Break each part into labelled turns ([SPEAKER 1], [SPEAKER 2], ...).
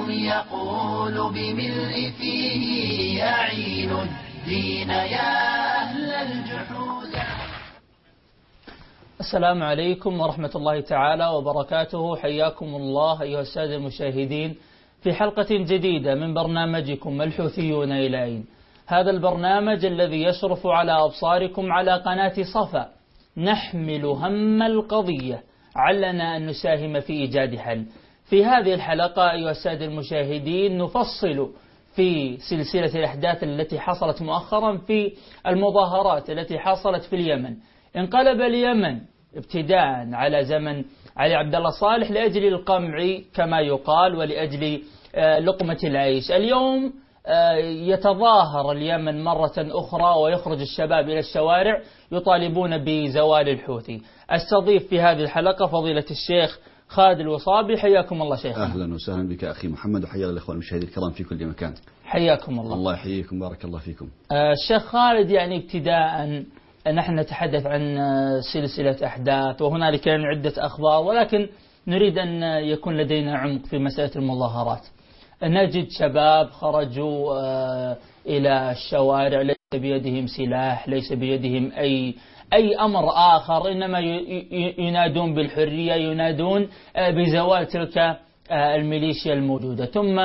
[SPEAKER 1] يقول بملء فيه يعين الدين يا أهل الجحود.
[SPEAKER 2] السلام عليكم ورحمة الله تعالى وبركاته. حياكم الله أيها السادة المشاهدين في حلقة جديدة من برنامجكم الحوثيون إلى أين. هذا البرنامج الذي يشرف على أبصاركم على قناة صفا، نحمل هم القضية، علنا أن نساهم في إيجاد حل. في هذه الحلقة أيها السادة المشاهدين نفصل في سلسلة الأحداث التي حصلت مؤخرا في المظاهرات التي حصلت في اليمن. انقلب اليمن ابتداء على زمن علي عبد الله صالح لأجل القمع كما يقال ولأجل لقمة العيش. اليوم يتظاهر اليمن مرة أخرى ويخرج الشباب إلى الشوارع يطالبون بزوال الحوثي. استضيف في هذه الحلقة فضيلة الشيخ خالد الوصابي. حياكم الله شيخنا.
[SPEAKER 3] أهلا وسهلا بك أخي محمد، وحيا الإخوان المشاهدين الكرام في كل مكان.
[SPEAKER 2] حياكم الله.
[SPEAKER 3] الله يحييكم، بارك الله فيكم.
[SPEAKER 2] الشيخ خالد، يعني ابتداء نحن نتحدث عن سلسلة أحداث وهنالك عدة أخبار، ولكن نريد أن يكون لدينا عمق في مسألة المظاهرات. نجد شباب خرجوا إلى الشوارع، ليس بيدهم سلاح، ليس بيدهم أي أمر آخر، إنما ينادون بالحرية، ينادون بزوال تلك الميليشيا الموجودة. ثم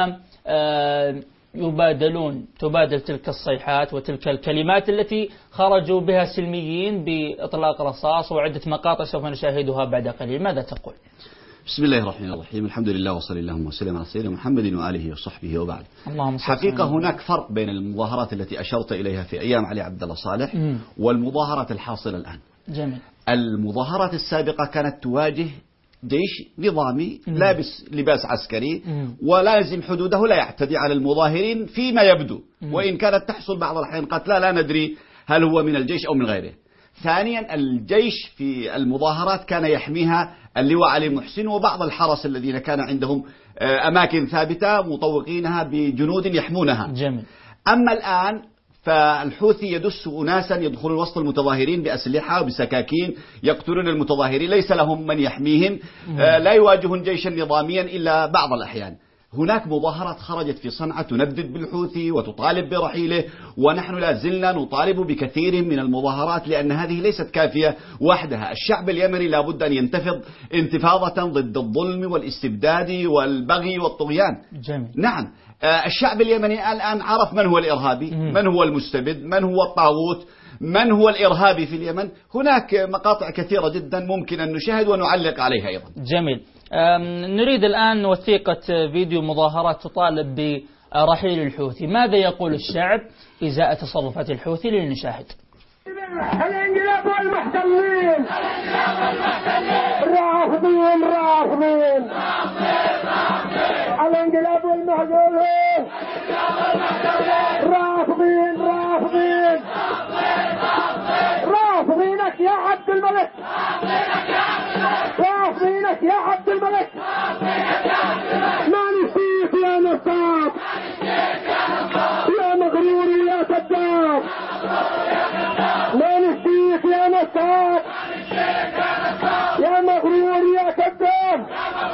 [SPEAKER 2] تبادل تلك الصيحات وتلك الكلمات التي خرجوا بها السلميين بإطلاق رصاص وعدة مقاطع سوف نشاهدها بعد قليل. ماذا تقول؟
[SPEAKER 3] بسم الله الرحمن الرحيم، الحمد لله وصلى الله وسلم على سيدنا محمد وآله وصحبه وبعد. حقيقة هناك فرق بين المظاهرات التي أشرت إليها في أيام علي عبد الله صالح والمظاهرات الحاصلة الآن.
[SPEAKER 2] جميل.
[SPEAKER 3] المظاهرات السابقة كانت تواجه جيش نظامي لابس لباس عسكري ولازم حدوده، لا يعتدي على المظاهرين فيما يبدو، وإن كانت تحصل بعض الأحيان قتلى لا ندري هل هو من الجيش أو من غيره. ثانيا، الجيش في المظاهرات كان يحميها اللواء علي محسن وبعض الحرس الذين كان عندهم أماكن ثابتة مطوقينها بجنود يحمونها.
[SPEAKER 2] جميل.
[SPEAKER 3] أما الآن فالحوثي يدس أناسا يدخلون وسط المتظاهرين بأسلحة وبسكاكين يقتلون المتظاهرين، ليس لهم من يحميهم، لا يواجهون جيشا نظاميا إلا بعض الأحيان. هناك مظاهرات خرجت في صنعاء تندد بالحوثي وتطالب برحيله، ونحن لا زلنا نطالب بكثير من المظاهرات لأن هذه ليست كافية وحدها. الشعب اليمني لابد أن ينتفض انتفاضة ضد الظلم والاستبداد والبغي والطغيان.
[SPEAKER 2] جميل.
[SPEAKER 3] نعم، الشعب اليمني الآن عرف من هو الإرهابي، من هو المستبد، من هو الطاغوت، من هو الإرهابي في اليمن. هناك مقاطع كثيرة جدا ممكن أن نشاهد ونعلق عليها أيضا.
[SPEAKER 2] جميل. نريد الآن وثيقة فيديو مظاهرات تطالب برحيل الحوثي. ماذا يقول الشعب إزاء تصرفات الحوثي؟ لنشاهد.
[SPEAKER 4] الانقلاب والمحتلين، رافضين الانقلاب والمحتلين، رافضينك يا عبد الملك، رافضينك يا عبد الملك، ما نسيك يا نصاب، يا مغرور يا كذاب، ما نسيك يا نصاب، يا مغرور يا كذاب.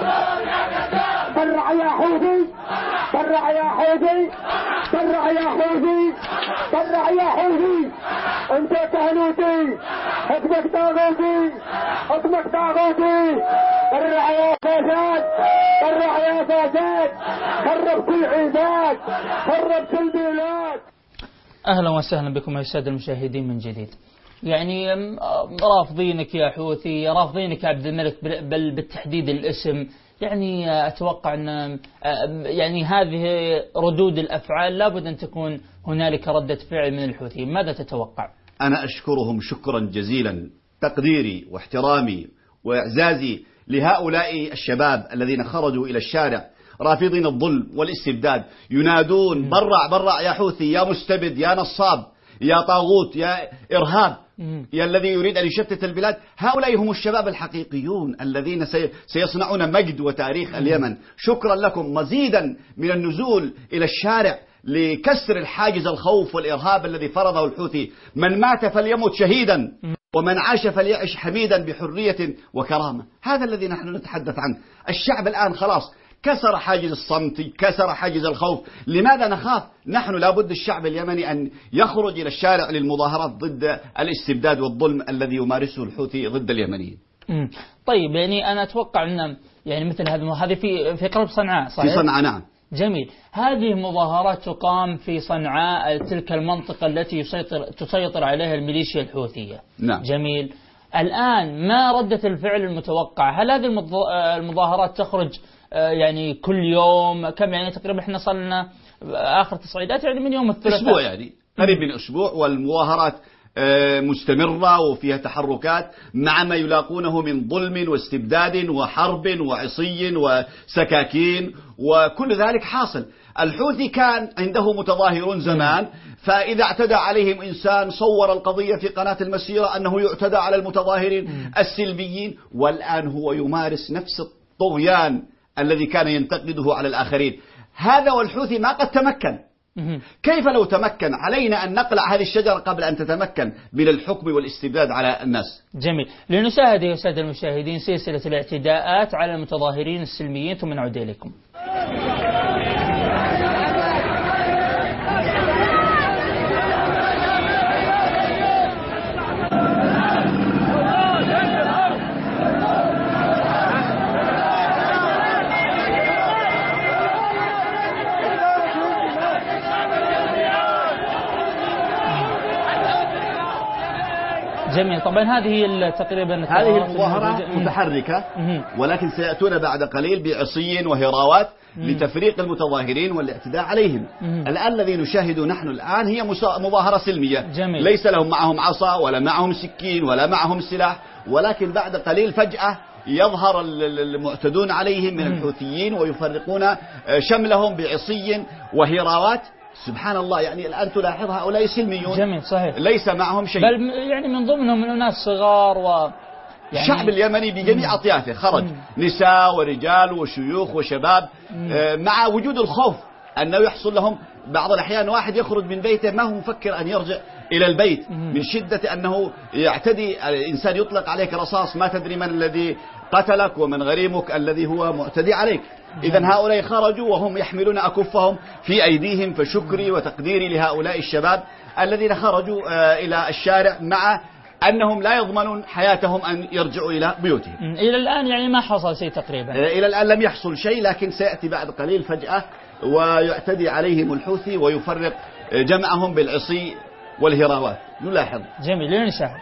[SPEAKER 4] فرع يا حوثي، فرع يا حوثي، فرع يا حوثي، فرع يا حوثي، انت كهنوتي، حكمك طاغوتي، حكمك طاغوتي. فرع يا فساد، فرع يا فساد، خرب كل عباد، خرب كل بلاد.
[SPEAKER 2] أهلا وسهلا بكم يا السادة المشاهدين من جديد. يعني رافضينك يا حوثي، رافضينك يا عبد الملك، بل بالتحديد الاسم. يعني أتوقع أن يعني هذه ردود الأفعال لابد أن تكون هنالك ردة فعل من الحوثي. ماذا تتوقع؟
[SPEAKER 3] أنا أشكرهم شكرا جزيلا، تقديري واحترامي وإعزازي لهؤلاء الشباب الذين خرجوا إلى الشارع رافضين الظلم والاستبداد، ينادون برع يا حوثي، يا مستبد، يا نصاب، يا طاغوت، يا إرهاب، يا الذي يريد أن يشتت البلاد. هؤلاء هم الشباب الحقيقيون الذين سيصنعون مجد وتاريخ اليمن. شكرا لكم، مزيدا من النزول إلى الشارع لكسر الحاجز الخوف والإرهاب الذي فرضه الحوثي. من مات فليمت شهيدا، ومن عاش فليعش حميدا بحرية وكرامة. هذا الذي نحن نتحدث عنه. الشعب الآن خلاص كسر حاجز الصمت، كسر حاجز الخوف. لماذا نخاف؟ نحن لابد الشعب اليمني أن يخرج إلى الشارع للمظاهرات ضد الاستبداد والظلم الذي يمارسه الحوثي ضد اليمنيين.
[SPEAKER 2] طيب، يعني أنا أتوقع أن يعني مثل هذه في قلب صنعاء، صحيح؟
[SPEAKER 3] في صنعاء، نعم.
[SPEAKER 2] جميل. هذه مظاهرات تقام في صنعاء، تلك المنطقة التي تسيطر عليها الميليشيا الحوثية.
[SPEAKER 3] نعم.
[SPEAKER 2] جميل. الآن ما ردة الفعل المتوقعة؟ هل هذه المظاهرات تخرج يعني كل يوم؟ كم يعني تقريبا احنا صلنا آخر تصعيدات يعني من يوم الثلاثاء،
[SPEAKER 3] أسبوع، يعني قريب من أسبوع، والمظاهرات مستمرة وفيها تحركات مع ما يلاقونه من ظلم واستبداد وحرب وعصي وسكاكين، وكل ذلك حاصل. الحوثي كان عنده متظاهرون زمان، فإذا اعتدى عليهم إنسان صور القضية في قناة المسيرة أنه يعتدى على المتظاهرين السلميين، والآن هو يمارس نفس الطغيان الذي كان ينتقده على الآخرين. هذا والحوثي ما قد تمكن. كيف لو تمكن؟ علينا أن نقلع هذه الشجرة قبل أن تتمكن من الحكم والاستبداد على الناس.
[SPEAKER 2] جميل. لنشاهد يا سادة المشاهدين سلسلة الاعتداءات على المتظاهرين السلميين ثم نعود إليكم. جميل. طبعا هذه تقريبا
[SPEAKER 3] هذه المظاهرة متحركة، ولكن سيأتون بعد قليل بعصي وهراوات لتفريق المتظاهرين والاعتداء عليهم. الآن الذي نشاهده نحن الآن هي مظاهرة سلمية.
[SPEAKER 2] جميل.
[SPEAKER 3] ليس لهم معهم عصا ولا معهم سكين ولا معهم سلاح، ولكن بعد قليل فجأة يظهر المعتدون عليهم من الحوثيين ويفرقون شملهم بعصي وهراوات. سبحان الله، يعني الآن تلاحظ هؤلاء سلميون.
[SPEAKER 2] جميل، صحيح.
[SPEAKER 3] ليس معهم شيء،
[SPEAKER 2] بل يعني من ضمنهم من أناس صغار يعني
[SPEAKER 3] الشعب اليمني بجميع أطيافه خرج، نساء ورجال وشيوخ وشباب، مع وجود الخوف أنه يحصل لهم بعض الأحيان واحد يخرج من بيته ما هو مفكر أن يرجع إلى البيت من شدة أنه يعتدي. الإنسان يطلق عليك رصاص ما تدري من الذي قتلك ومن غريمك الذي هو معتدي عليك. إذن هؤلاء خرجوا وهم يحملون أكفهم في أيديهم، فشكري وتقديري لهؤلاء الشباب الذين خرجوا إلى الشارع مع أنهم لا يضمنون حياتهم أن يرجعوا إلى بيوتهم.
[SPEAKER 2] إلى الآن يعني ما حصل شيء تقريبا.
[SPEAKER 3] إلى الآن لم يحصل شيء، لكن سيأتي بعد قليل فجأة ويعتدي عليهم الحوثي ويفرق جمعهم بالعصي والهراوات. نلاحظ.
[SPEAKER 2] جميل. لنشاهد.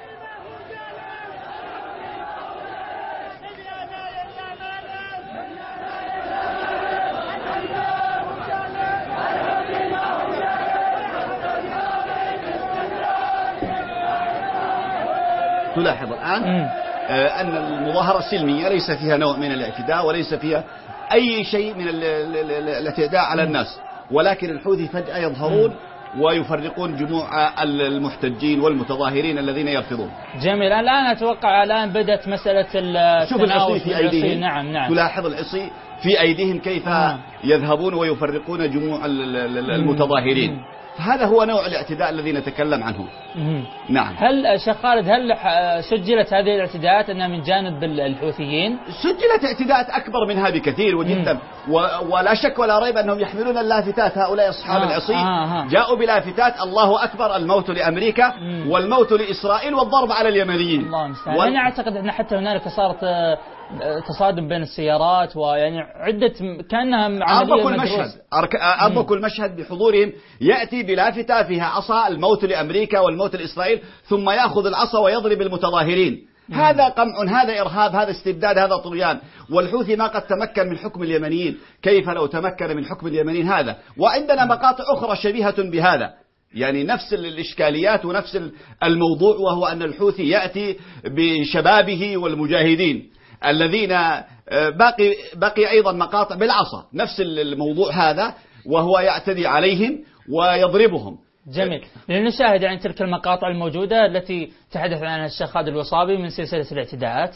[SPEAKER 3] تلاحظ الآن أن المظاهرة السلمية ليس فيها نوع من الاعتداء وليس فيها أي شيء من الاعتداء على الناس، ولكن الحوثي فجأة يظهرون ويفرقون جموع المحتجين والمتظاهرين الذين يرفضون.
[SPEAKER 2] جميل. الآن أتوقع الآن بدأت مسألة
[SPEAKER 3] شوف العصي في أيديهم.
[SPEAKER 2] نعم.
[SPEAKER 3] تلاحظ العصي في أيديهم كيف يذهبون ويفرقون جموع المتظاهرين. هذا هو نوع الاعتداء الذي نتكلم عنه. نعم.
[SPEAKER 2] هل شيخ خالد سجلت هذه الاعتداءات أنها من جانب الحوثيين؟
[SPEAKER 3] سجلت اعتداءات أكبر منها بكثير وجدا، ولا شك ولا ريب أنهم يحملون اللافتات. هؤلاء أصحاب العصي جاءوا بلافتات: الله أكبر، الموت لأمريكا والموت لإسرائيل والضرب على اليمنيين.
[SPEAKER 2] الله المستعان. أنا أعتقد أن حتى هنالك صارت تصادم بين السيارات، ويعني عدة كأنها عملية مدروسة.
[SPEAKER 3] أربكوا المشهد بحضورهم، يأتي بلافتة فيها عصا: الموت لأمريكا والموت لإسرائيل، ثم يأخذ العصا ويضرب المتظاهرين. هذا قمع، هذا إرهاب، هذا استبداد، هذا طغيان. والحوثي ما قد تمكن من حكم اليمنيين، كيف لو تمكن من حكم اليمنيين هذا؟ وعندنا مقاطع أخرى شبيهة بهذا، يعني نفس الإشكاليات ونفس الموضوع، وهو أن الحوثي يأتي بشبابه والمجاهدين الذين بقي أيضا مقاطع بالعصا، نفس الموضوع هذا، وهو يعتدي عليهم ويضربهم.
[SPEAKER 2] جميل. لنشاهد يعني تلك المقاطع الموجودة التي تحدث عنها الشيخ خالد الوصابي من سلسلة الاعتداءات.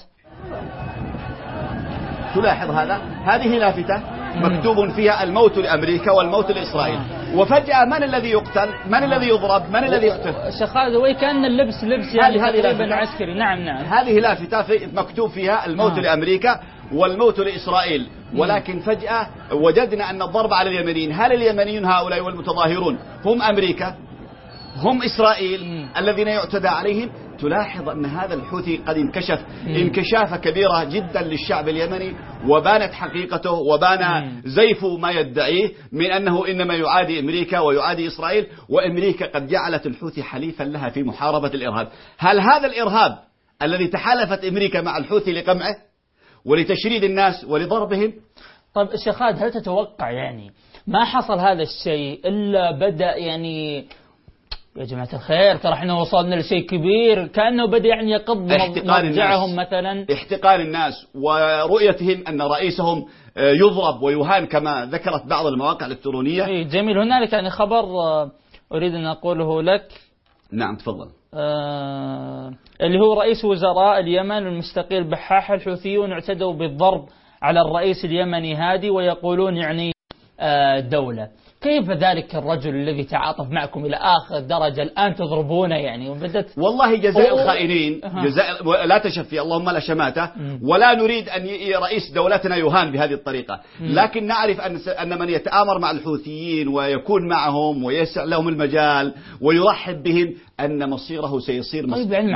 [SPEAKER 3] تلاحظ هذه لافتة مكتوب فيها: الموت لأمريكا والموت لإسرائيل. وفجأة من الذي يقتل؟ من الذي يضرب؟ من الذي يقتل؟
[SPEAKER 2] شيخ خالد، وكأن اللبس يعني تقريبا عسكري. نعم.
[SPEAKER 3] هذه لافتة مكتوب فيها: الموت لأمريكا والموت لإسرائيل. ولكن فجأة وجدنا أن الضرب على اليمنيين. هل اليمنيين هؤلاء والمتظاهرون هم أمريكا؟ هم إسرائيل الذين يعتدى عليهم؟ تلاحظ أن هذا الحوثي قد انكشف انكشافة كبيرة جدا للشعب اليمني، وبانت حقيقته وبان زيف ما يدعيه من أنه إنما يعادي أمريكا ويعادي إسرائيل، وأمريكا قد جعلت الحوثي حليفا لها في محاربة الإرهاب. هل هذا الإرهاب الذي تحالفت أمريكا مع الحوثي لقمعه ولتشريد الناس ولضربهم؟
[SPEAKER 2] طيب شيخ خالد، هل تتوقع يعني ما حصل هذا الشيء إلا بدأ يعني يا جماعة الخير ترى احنا وصلنا لشيء كبير، كأنه بدأ يعني يقض مضجعهم مثلا،
[SPEAKER 3] احتقان الناس ورؤيتهم أن رئيسهم يضرب ويهان كما ذكرت بعض المواقع الإلكترونية.
[SPEAKER 2] جميل. هنالك يعني خبر أريد أن أقوله لك.
[SPEAKER 3] نعم تفضل.
[SPEAKER 2] اللي هو رئيس وزراء اليمن المستقيل بحاح الحوثيون اعتدوا بالضرب على الرئيس اليمني هادي ويقولون يعني دولة. كيف ذلك الرجل الذي تعاطف معكم إلى آخر درجة الآن تضربونه يعني؟ وبدت
[SPEAKER 3] والله جزاء الخائنين جزاء لا تشفي اللهم لا شماتة، ولا نريد أن رئيس دولتنا يهان بهذه الطريقة، لكن نعرف أن من يتآمر مع الحوثيين ويكون معهم ويسع لهم المجال ويرحب بهم أن مصيره سيصير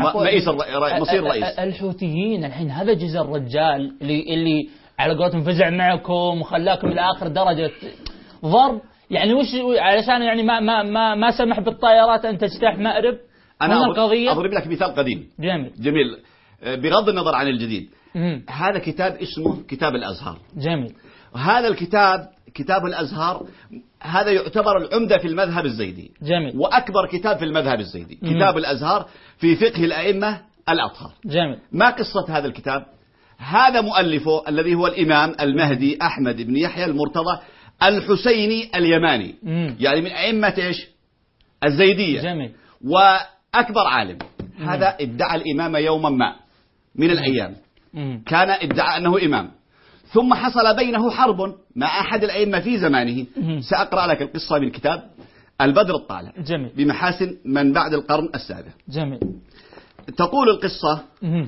[SPEAKER 3] مصير رئيس.
[SPEAKER 2] الحوثيين الحين هذا جزء الرجال اللي على قولتهم فزع معكم وخلاكم إلى آخر درجة ضرب، يعني وش علشان يعني ما سمح بالطائرات أن تجتاح مأرب؟
[SPEAKER 3] أنا أضرب لك مثال قديم جميل بغض النظر عن الجديد. هذا كتاب اسمه كتاب الأزهار.
[SPEAKER 2] جميل.
[SPEAKER 3] هذا الكتاب كتاب الأزهار هذا يعتبر العمدة في المذهب الزيدي.
[SPEAKER 2] جميل.
[SPEAKER 3] وأكبر كتاب في المذهب الزيدي. كتاب الأزهار في فقه الأئمة الأطهار.
[SPEAKER 2] جميل.
[SPEAKER 3] ما قصة هذا الكتاب؟ هذا مؤلفه الذي هو الإمام المهدي أحمد بن يحيى المرتضى الحسيني اليماني، يعني من أئمة إيش؟ الزيدية.
[SPEAKER 2] جميل.
[SPEAKER 3] وأكبر عالم. هذا ادعى الإمامة يوما ما من الأيام، كان ادعى أنه إمام، ثم حصل بينه حرب مع أحد الأئمة في زمانه. سأقرأ لك القصة من كتاب البدر الطالع.
[SPEAKER 2] جميل.
[SPEAKER 3] بمحاسن من بعد القرن السابع.
[SPEAKER 2] جميل.
[SPEAKER 3] تقول القصة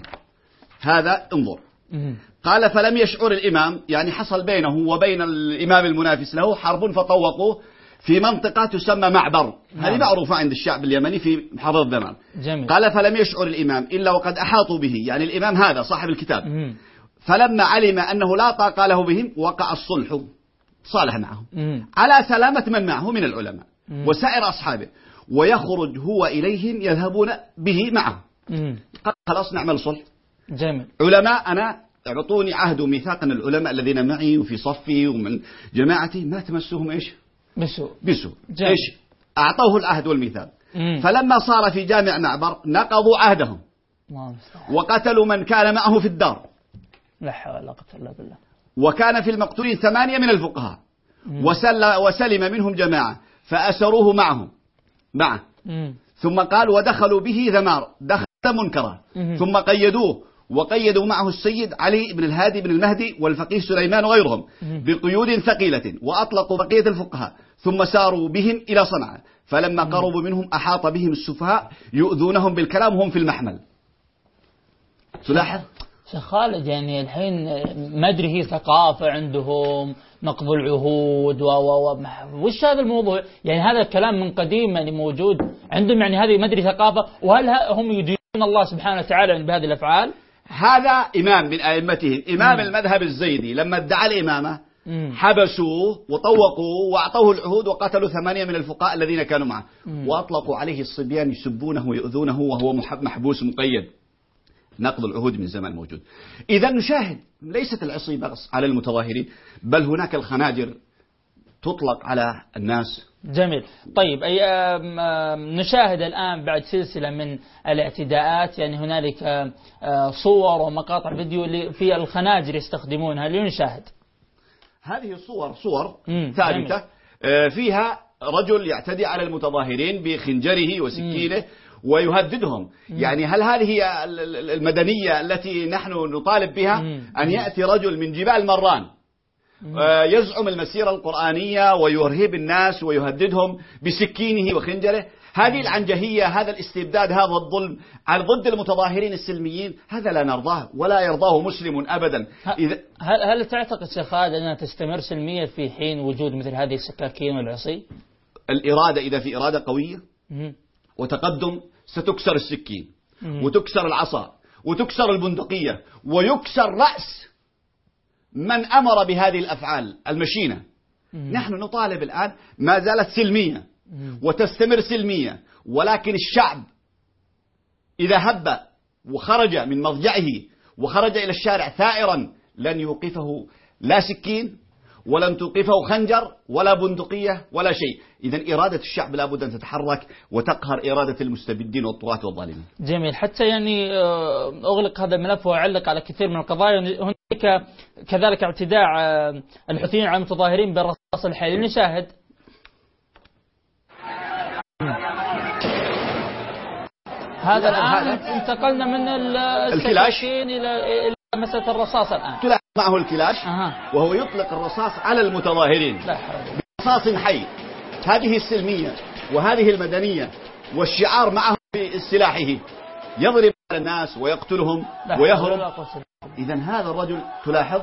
[SPEAKER 3] هذا انظر. قال فلم يشعر الإمام، يعني حصل بينه وبين الإمام المنافس له حرب فطوقوه في منطقة تسمى معبر. هذه معروفة عند الشعب اليمني في محافظة دمام. قال فلم يشعر الإمام إلا وقد أحاطوا به، يعني الإمام هذا صاحب الكتاب. فلما علم أنه لا طاقة له بهم وقع الصلح، صالح معهم على سلامة من معه من العلماء وسائر أصحابه، ويخرج هو إليهم يذهبون به معه. قال خلاص نعمل صلح.
[SPEAKER 2] جميل.
[SPEAKER 3] علماء أنا اعطوني عهد وميثاق أن العلماء الذين معي وفي صفي ومن جماعتي ما تمسهم إيش؟ بسوء. إيش؟ أعطوه العهد والميثاق. فلما صار في جامع معبر نقضوا عهدهم وقتلوا من كان معه في الدار.
[SPEAKER 2] لا حول ولا قوة إلا بالله.
[SPEAKER 3] وكان في المقتولين 8 من الفقهاء، وسلم منهم جماعة فأسروه معه. ثم قال ودخلوا به ذمار، دخل منكرا، ثم قيدوه وقيدوا معه السيد علي بن الهادي بن المهدي والفقيه سليمان وغيرهم بقيود ثقيلة، وأطلقوا بقية الفقهاء، ثم ساروا بهم إلى صنعاء، فلما قربوا منهم أحاط بهم السفهاء يؤذونهم بالكلام وهم في المحمل. تلاحظ
[SPEAKER 2] شيخ خالد يعني الحين ما أدري هي ثقافة عندهم نقض العهود وش هذا الموضوع؟ يعني هذا الكلام من قديم يعني موجود عندهم، يعني هذه ما أدري ثقافة، وهل هم يدينون الله سبحانه وتعالى بهذه الأفعال؟
[SPEAKER 3] هذا إمام من أئمتهم، إمام المذهب الزيدي، لما ادعى الإمامة حبسوه وطوقوه وأعطوه العهود وقتلوا 8 من الفقهاء الذين كانوا معه، وأطلقوا عليه الصبيان يسبونه ويؤذونه وهو محبوس مقيد. نقض العهود من زمان موجود. إذا نشاهد ليست العصي بس على المتظاهرين، بل هناك الخناجر تطلق على الناس.
[SPEAKER 2] جميل. طيب نشاهد الآن بعد سلسلة من الاعتداءات، يعني هنالك صور ومقاطع فيديو في الخناجر يستخدمونها لنشاهد.
[SPEAKER 3] هذه الصور ثابتة فيها رجل يعتدي على المتظاهرين بخنجره وسكينه ويهددهم. يعني هل هذه هي المدنية التي نحن نطالب بها؟ أن يأتي رجل من جبال مران يزعم المسيرة القرآنية ويرهب الناس ويهددهم بسكينه وخنجره. هذه العنجهية، هذا الاستبداد، هذا الظلم على ضد المتظاهرين السلميين، هذا لا نرضاه ولا يرضاه مسلم أبدا.
[SPEAKER 2] هل تعتقد شيخ خالد أنها تستمر سلمية في حين وجود مثل هذه السكاكين والعصي؟
[SPEAKER 3] الإرادة إذا في إرادة قوية وتقدم ستكسر السكين وتكسر العصا وتكسر البندقية ويكسر رأس من أمر بهذه الأفعال المشينة. نحن نطالب الآن ما زالت سلمية وتستمر سلمية، ولكن الشعب إذا هب وخرج من مضجعه وخرج إلى الشارع ثائرا لن يوقفه لا سكين ولن توقفه خنجر ولا بندقية ولا شيء. إذن إرادة الشعب لابد أن تتحرك وتقهر إرادة المستبدين والطغاة والظالمين.
[SPEAKER 2] جميل. حتى يعني أغلق هذا الملف وأعلق على كثير من القضايا. هناك كذلك اعتداء الحوثيين على المتظاهرين بالرصاص الحي. نشاهد هذا الآن. انتقلنا من السكاكين إلى مسألة الرصاص الآن.
[SPEAKER 3] تلاحظ معه الكلاش وهو يطلق الرصاص على المتظاهرين برصاص حي. هذه السلمية وهذه المدنية والشعار معه في سلاحه، يضرب على الناس ويقتلهم ويهرب. إذن هذا الرجل، تلاحظ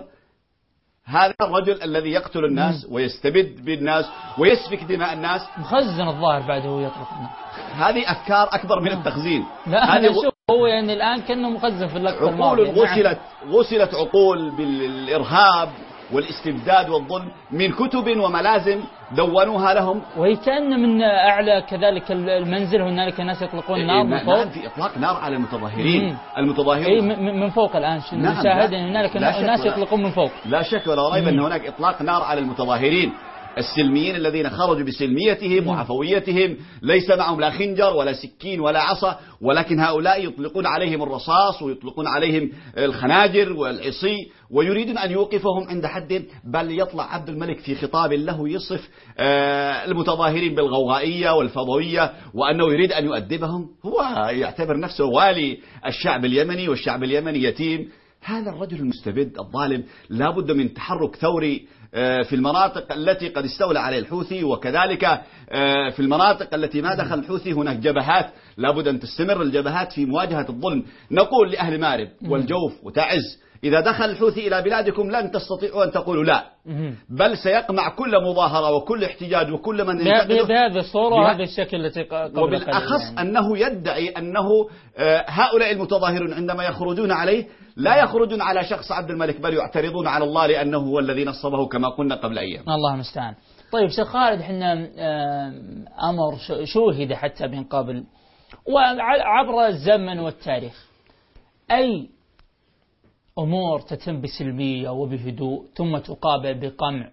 [SPEAKER 3] هذا الرجل الذي يقتل الناس ويستبد بالناس ويسفك دماء الناس
[SPEAKER 2] مخزن الظاهر بعده هو يطلق الناس.
[SPEAKER 3] هذه أفكار أكبر من التخزين.
[SPEAKER 2] لا شوف هو يعني الآن كأنه مخزن في اللقطة الماضية.
[SPEAKER 3] غسلت عقول بالإرهاب والاستبداد والظلم من كتب وملازم دونوها لهم،
[SPEAKER 2] وهي كأن من أعلى كذلك المنزل هنالك ناس يطلقون نار من فوق.
[SPEAKER 3] في إطلاق نار على المتظاهرين. المتظاهرين
[SPEAKER 2] من فوق الآن نشاهد أن هنالك ناس يطلقون من فوق.
[SPEAKER 3] لا شك ولا ريب أن هناك إطلاق نار على المتظاهرين السلميين الذين خرجوا بسلميتهم وعفويتهم، ليس معهم لا خنجر ولا سكين ولا عصا، ولكن هؤلاء يطلقون عليهم الرصاص ويطلقون عليهم الخناجر والعصي ويريدون أن يوقفهم عند حد. بل يطلع عبد الملك في خطاب له يصف المتظاهرين بالغوغائية والفضوية وأنه يريد أن يؤدبهم. هو يعتبر نفسه والي الشعب اليمني والشعب اليمني يتيم. هذا الرجل المستبد الظالم لا بد من تحرك ثوري في المناطق التي قد استولى عليه الحوثي، وكذلك في المناطق التي ما دخل الحوثي هناك جبهات لا بد أن تستمر الجبهات في مواجهة الظلم. نقول لأهل مارب والجوف وتعز إذا دخل الحوثي إلى بلادكم لن تستطيعوا أن تقولوا لا، بل سيقمع كل مظاهرة وكل احتجاج وكل من
[SPEAKER 2] بهذه الصورة وهذا الشكل التي قبل.
[SPEAKER 3] وبالأخص يعني أنه يدعي أنه هؤلاء المتظاهرون عندما يخرجون عليه لا يخرجون على شخص عبد الملك بل يعترضون على الله لأنه هو الذي نصبه كما قلنا قبل أيام.
[SPEAKER 2] الله المستعان. طيب شيخ خالد، احنا أمر شوهد حتى من قبل وعبر الزمن والتاريخ، أي أمور تتم بسلمية وبهدوء ثم تقابل بقمع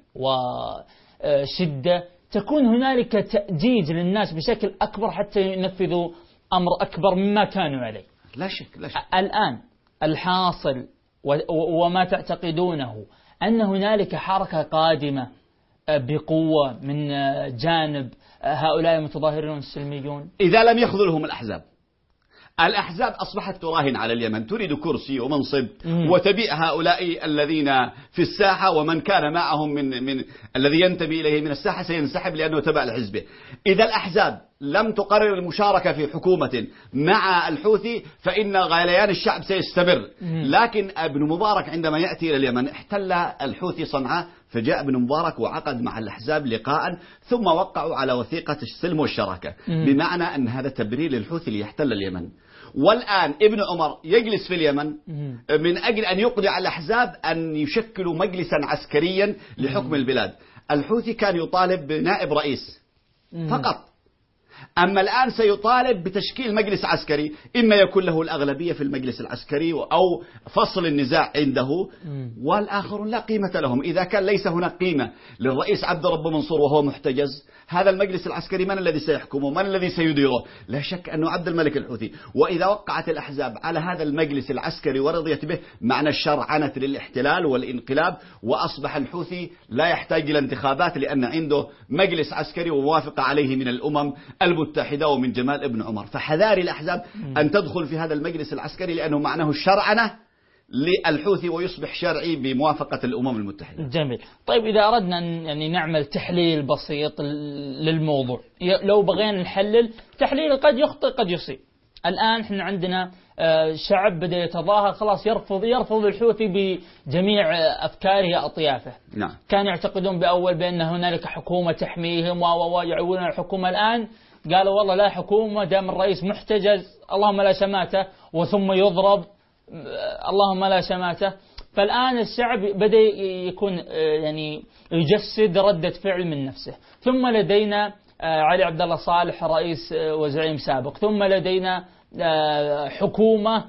[SPEAKER 2] وشدة تكون هنالك تأجيج للناس بشكل أكبر حتى ينفذوا أمر أكبر مما كانوا عليه.
[SPEAKER 3] لا شك.
[SPEAKER 2] الآن الحاصل وما تعتقدونه أن هنالك حركة قادمة بقوة من جانب هؤلاء المتظاهرون السلميون؟
[SPEAKER 3] إذا لم يخذلهم الأحزاب أصبحت تراهن على اليمن، تريد كرسي ومنصب وتبيع هؤلاء الذين في الساحة، ومن كان معهم من الذي ينتمي إليه من الساحة سينسحب لأنه تبع لحزبه. إذا الأحزاب لم تقرر المشاركة في حكومة مع الحوثي فإن غليان الشعب سيستمر. لكن ابن مبارك عندما يأتي إلى اليمن احتل الحوثي صنعاء، فجاء ابن مبارك وعقد مع الأحزاب لقاء ثم وقعوا على وثيقة السلم والشراكة، بمعنى أن هذا تبرير للحوثي ليحتل اليمن. والآن ابن عمر يجلس في اليمن من أجل أن يقضي على الأحزاب أن يشكلوا مجلسا عسكريا لحكم البلاد. الحوثي كان يطالب بنائب رئيس فقط، أما الآن سيطالب بتشكيل مجلس عسكري، إما يكون له الأغلبية في المجلس العسكري أو فصل النزاع عنده، والآخرون لا قيمة لهم. إذا كان ليس هناك قيمة للرئيس عبد رب منصور وهو محتجز، هذا المجلس العسكري من الذي سيحكمه؟ من الذي سيديره؟ لا شك أنه عبد الملك الحوثي. وإذا وقعت الأحزاب على هذا المجلس العسكري ورضيت به، معنى الشرعنة للاحتلال والانقلاب، وأصبح الحوثي لا يحتاج إلى انتخابات لأن عنده مجلس عسكري ووافق عليه من الأمم المتحدة ومن جمال ابن عمر. فحذار الأحزاب أن تدخل في هذا المجلس العسكري لأنه معناه الشرعنة للحوثي ويصبح شرعي بموافقة الأمم المتحدة.
[SPEAKER 2] جميل. طيب إذا أردنا أن يعني نعمل تحليل بسيط للموضوع، لو بغينا نحلل تحليل قد يخطئ قد يصيب. الآن احنا عندنا شعب بدأ يتظاهر خلاص يرفض الحوثي بجميع أفكاره أطيافه.
[SPEAKER 3] نعم.
[SPEAKER 2] كانوا يعتقدون بأول بأن هنالك حكومة تحميهم ويعولون الحكومة. الآن قالوا والله لا حكومة دام الرئيس محتجز اللهم لا شماته وثم يضرب اللهم لا شماته. فالآن الشعب بدأ يكون يعني يجسد ردة فعل من نفسه. ثم لدينا علي عبد الله صالح رئيس وزعيم سابق، ثم لدينا حكومة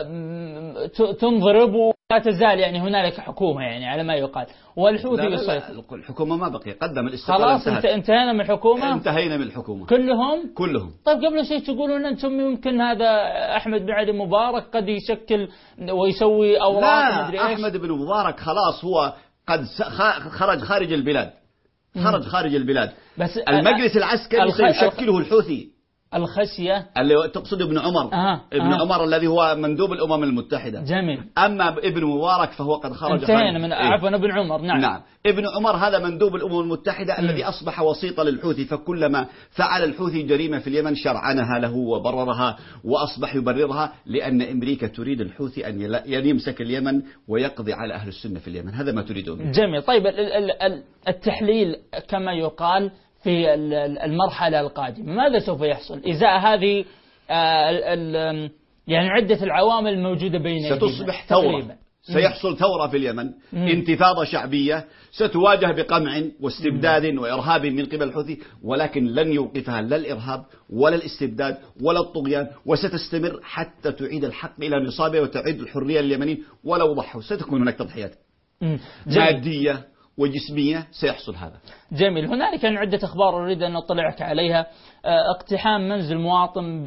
[SPEAKER 2] تنضرب ولا تزال يعني هنالك حكومة يعني على ما يقال، والحوثي يسيطر.
[SPEAKER 3] الحكومة ما بقي، قدم الاستقالة
[SPEAKER 2] خلاص انتهينا من الحكومة.
[SPEAKER 3] انتهينا من الحكومة
[SPEAKER 2] كلهم. طيب قبل شيء تقولون أنتم يمكن هذا أحمد بن علي مبارك قد يشكل ويسوي أوراق.
[SPEAKER 3] لا، أحمد بن مبارك خلاص هو قد خرج خارج البلاد. خارج البلاد. بس المجلس العسكري سيشكله الحوثي.
[SPEAKER 2] الخشية
[SPEAKER 3] اللي تقصد ابن عمر. ابن عمر الذي هو مندوب الأمم المتحدة.
[SPEAKER 2] جميل.
[SPEAKER 3] أما ابن مبارك فهو قد خرج.
[SPEAKER 2] انتهينا من عفوا ابن عمر. نعم.
[SPEAKER 3] ابن عمر هذا مندوب الأمم المتحدة الذي أصبح وسيطا للحوثي، فكلما فعل الحوثي جريمة في اليمن شرعنها له وبررها وأصبح يبررها، لأن أمريكا تريد الحوثي أن يمسك اليمن ويقضي على أهل السنة في اليمن. هذا ما تريده منه.
[SPEAKER 2] جميل. طيب التحليل كما يقال في المرحلة القادمة ماذا سوف يحصل إزاء هذه يعني عدة العوامل الموجودة بين
[SPEAKER 3] ستصبح ثورة. سيحصل ثورة في اليمن، انتفاضة شعبية ستواجه بقمع واستبداد وإرهاب من قبل الحوثي، ولكن لن يوقفها لا الإرهاب ولا الاستبداد ولا الطغيان، وستستمر حتى تعيد الحق إلى نصابه وتعيد الحرية لليمنيين. ولو ضحوا ستكون هناك تضحيات مادية وجسمية، سيحصل هذا.
[SPEAKER 2] جميل. هنالك عدة أخبار أريد أن أطلعك عليها. اقتحام منزل مواطن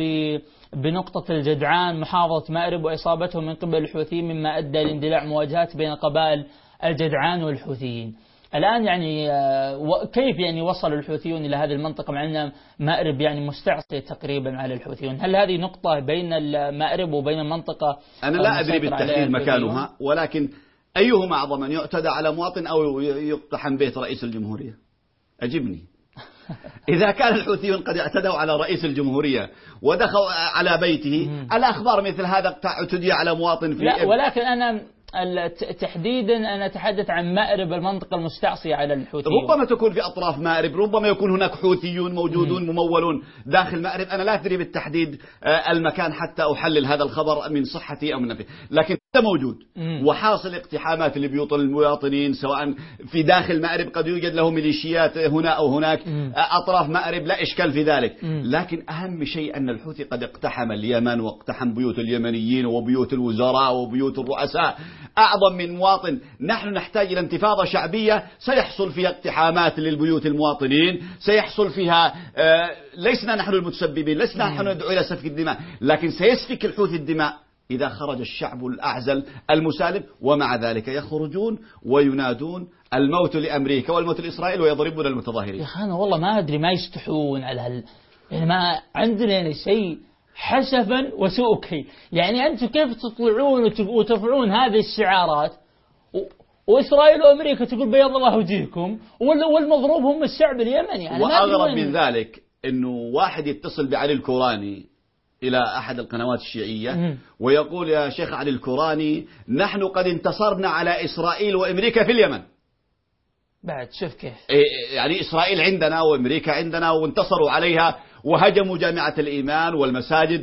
[SPEAKER 2] بنقطة الجدعان محافظة مأرب وإصابته من قبل الحوثيين، مما أدى لاندلاع مواجهات بين قبائل الجدعان والحوثيين. الآن يعني كيف يعني وصل الحوثيون إلى هذه المنطقة مع أن مأرب يعني مستعصي تقريبا على الحوثيون؟ هل هذه نقطة بين مأرب وبين المنطقة؟
[SPEAKER 3] أنا لا أدري بالتحديد مكانها، ولكن أيهما أعظم، أن يعتدى على مواطن أو يقتحم بيت رئيس الجمهورية؟ أجبني. إذا كان الحوثيون قد اعتدوا على رئيس الجمهورية ودخلوا على بيته، الأخبار مثل هذا اعتدي على مواطن في
[SPEAKER 2] لا، ولكن أنا تحديدا أنا أتحدث عن مأرب، المنطقة المستعصية على الحوثيين.
[SPEAKER 3] ربما تكون في أطراف مأرب، ربما يكون هناك حوثيون موجودون ممولون داخل مأرب. أنا لا أدري بالتحديد المكان حتى أحلل هذا الخبر من صحته أو من نفسه، لكن هذا موجود وحاصل اقتحامات لبيوت المواطنين سواء في داخل مأرب، قد يوجد له ميليشيات هنا أو هناك. أطراف مأرب لا إشكال في ذلك، لكن أهم شيء أن الحوثي قد اقتحم اليمن واقتحم بيوت اليمنيين وبيوت الوزراء وبيوت الرؤساء. أعظم من مواطن. نحن نحتاج إلى انتفاضة شعبية سيحصل فيها اقتحامات للبيوت المواطنين، سيحصل فيها لسنا نحن المتسببين، لسنا نحن ندعو إلى سفك الدماء، لكن سيسفك الحوثي الدماء إذا خرج الشعب الأعزل المسالم. ومع ذلك يخرجون وينادون الموت لأمريكا والموت لإسرائيل ويضربون المتظاهرين.
[SPEAKER 2] يا أخي أنا والله ما أدري ما يستحون على يعني ما عندنا يعني شيء حسفا وسوء كيل. يعني أنتم كيف تطلعون وترفعون هذه الشعارات وإسرائيل وأمريكا تقول بيض الله وجهكم، والمضروب هم الشعب اليمني يعني.
[SPEAKER 3] وأغرب من ذلك أنه واحد يتصل بعلي الكوراني إلى أحد القنوات الشيعية ويقول يا شيخ علي الكوراني نحن قد انتصرنا على إسرائيل وأمريكا في اليمن.
[SPEAKER 2] بعد شوف كيف
[SPEAKER 3] يعني إسرائيل عندنا وأمريكا عندنا وانتصروا عليها وهجموا جامعة الإيمان والمساجد،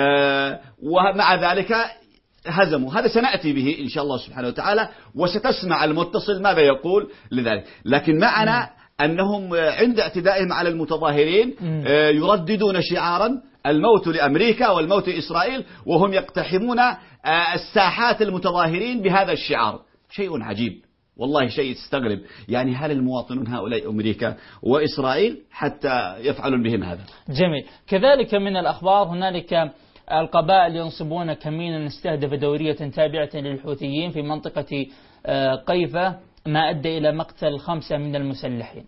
[SPEAKER 3] ومع ذلك هزموا. هذا سنأتي به إن شاء الله سبحانه وتعالى، وستسمع المتصل ماذا يقول لذلك. لكن معنا أنهم عند اعتدائهم على المتظاهرين يرددون شعارا الموت لأمريكا والموت لإسرائيل، وهم يقتحمون الساحات المتظاهرين بهذا الشعار. شيء عجيب والله، شيء تستغرب. يعني هل المواطنون هؤلاء أمريكا وإسرائيل حتى يفعلون بهم هذا؟
[SPEAKER 2] جميل. كذلك من الأخبار هنالك القبائل ينصبون كمينا استهدف دورية تابعة للحوثيين في منطقة قيفة، ما أدى إلى مقتل 5 من المسلحين.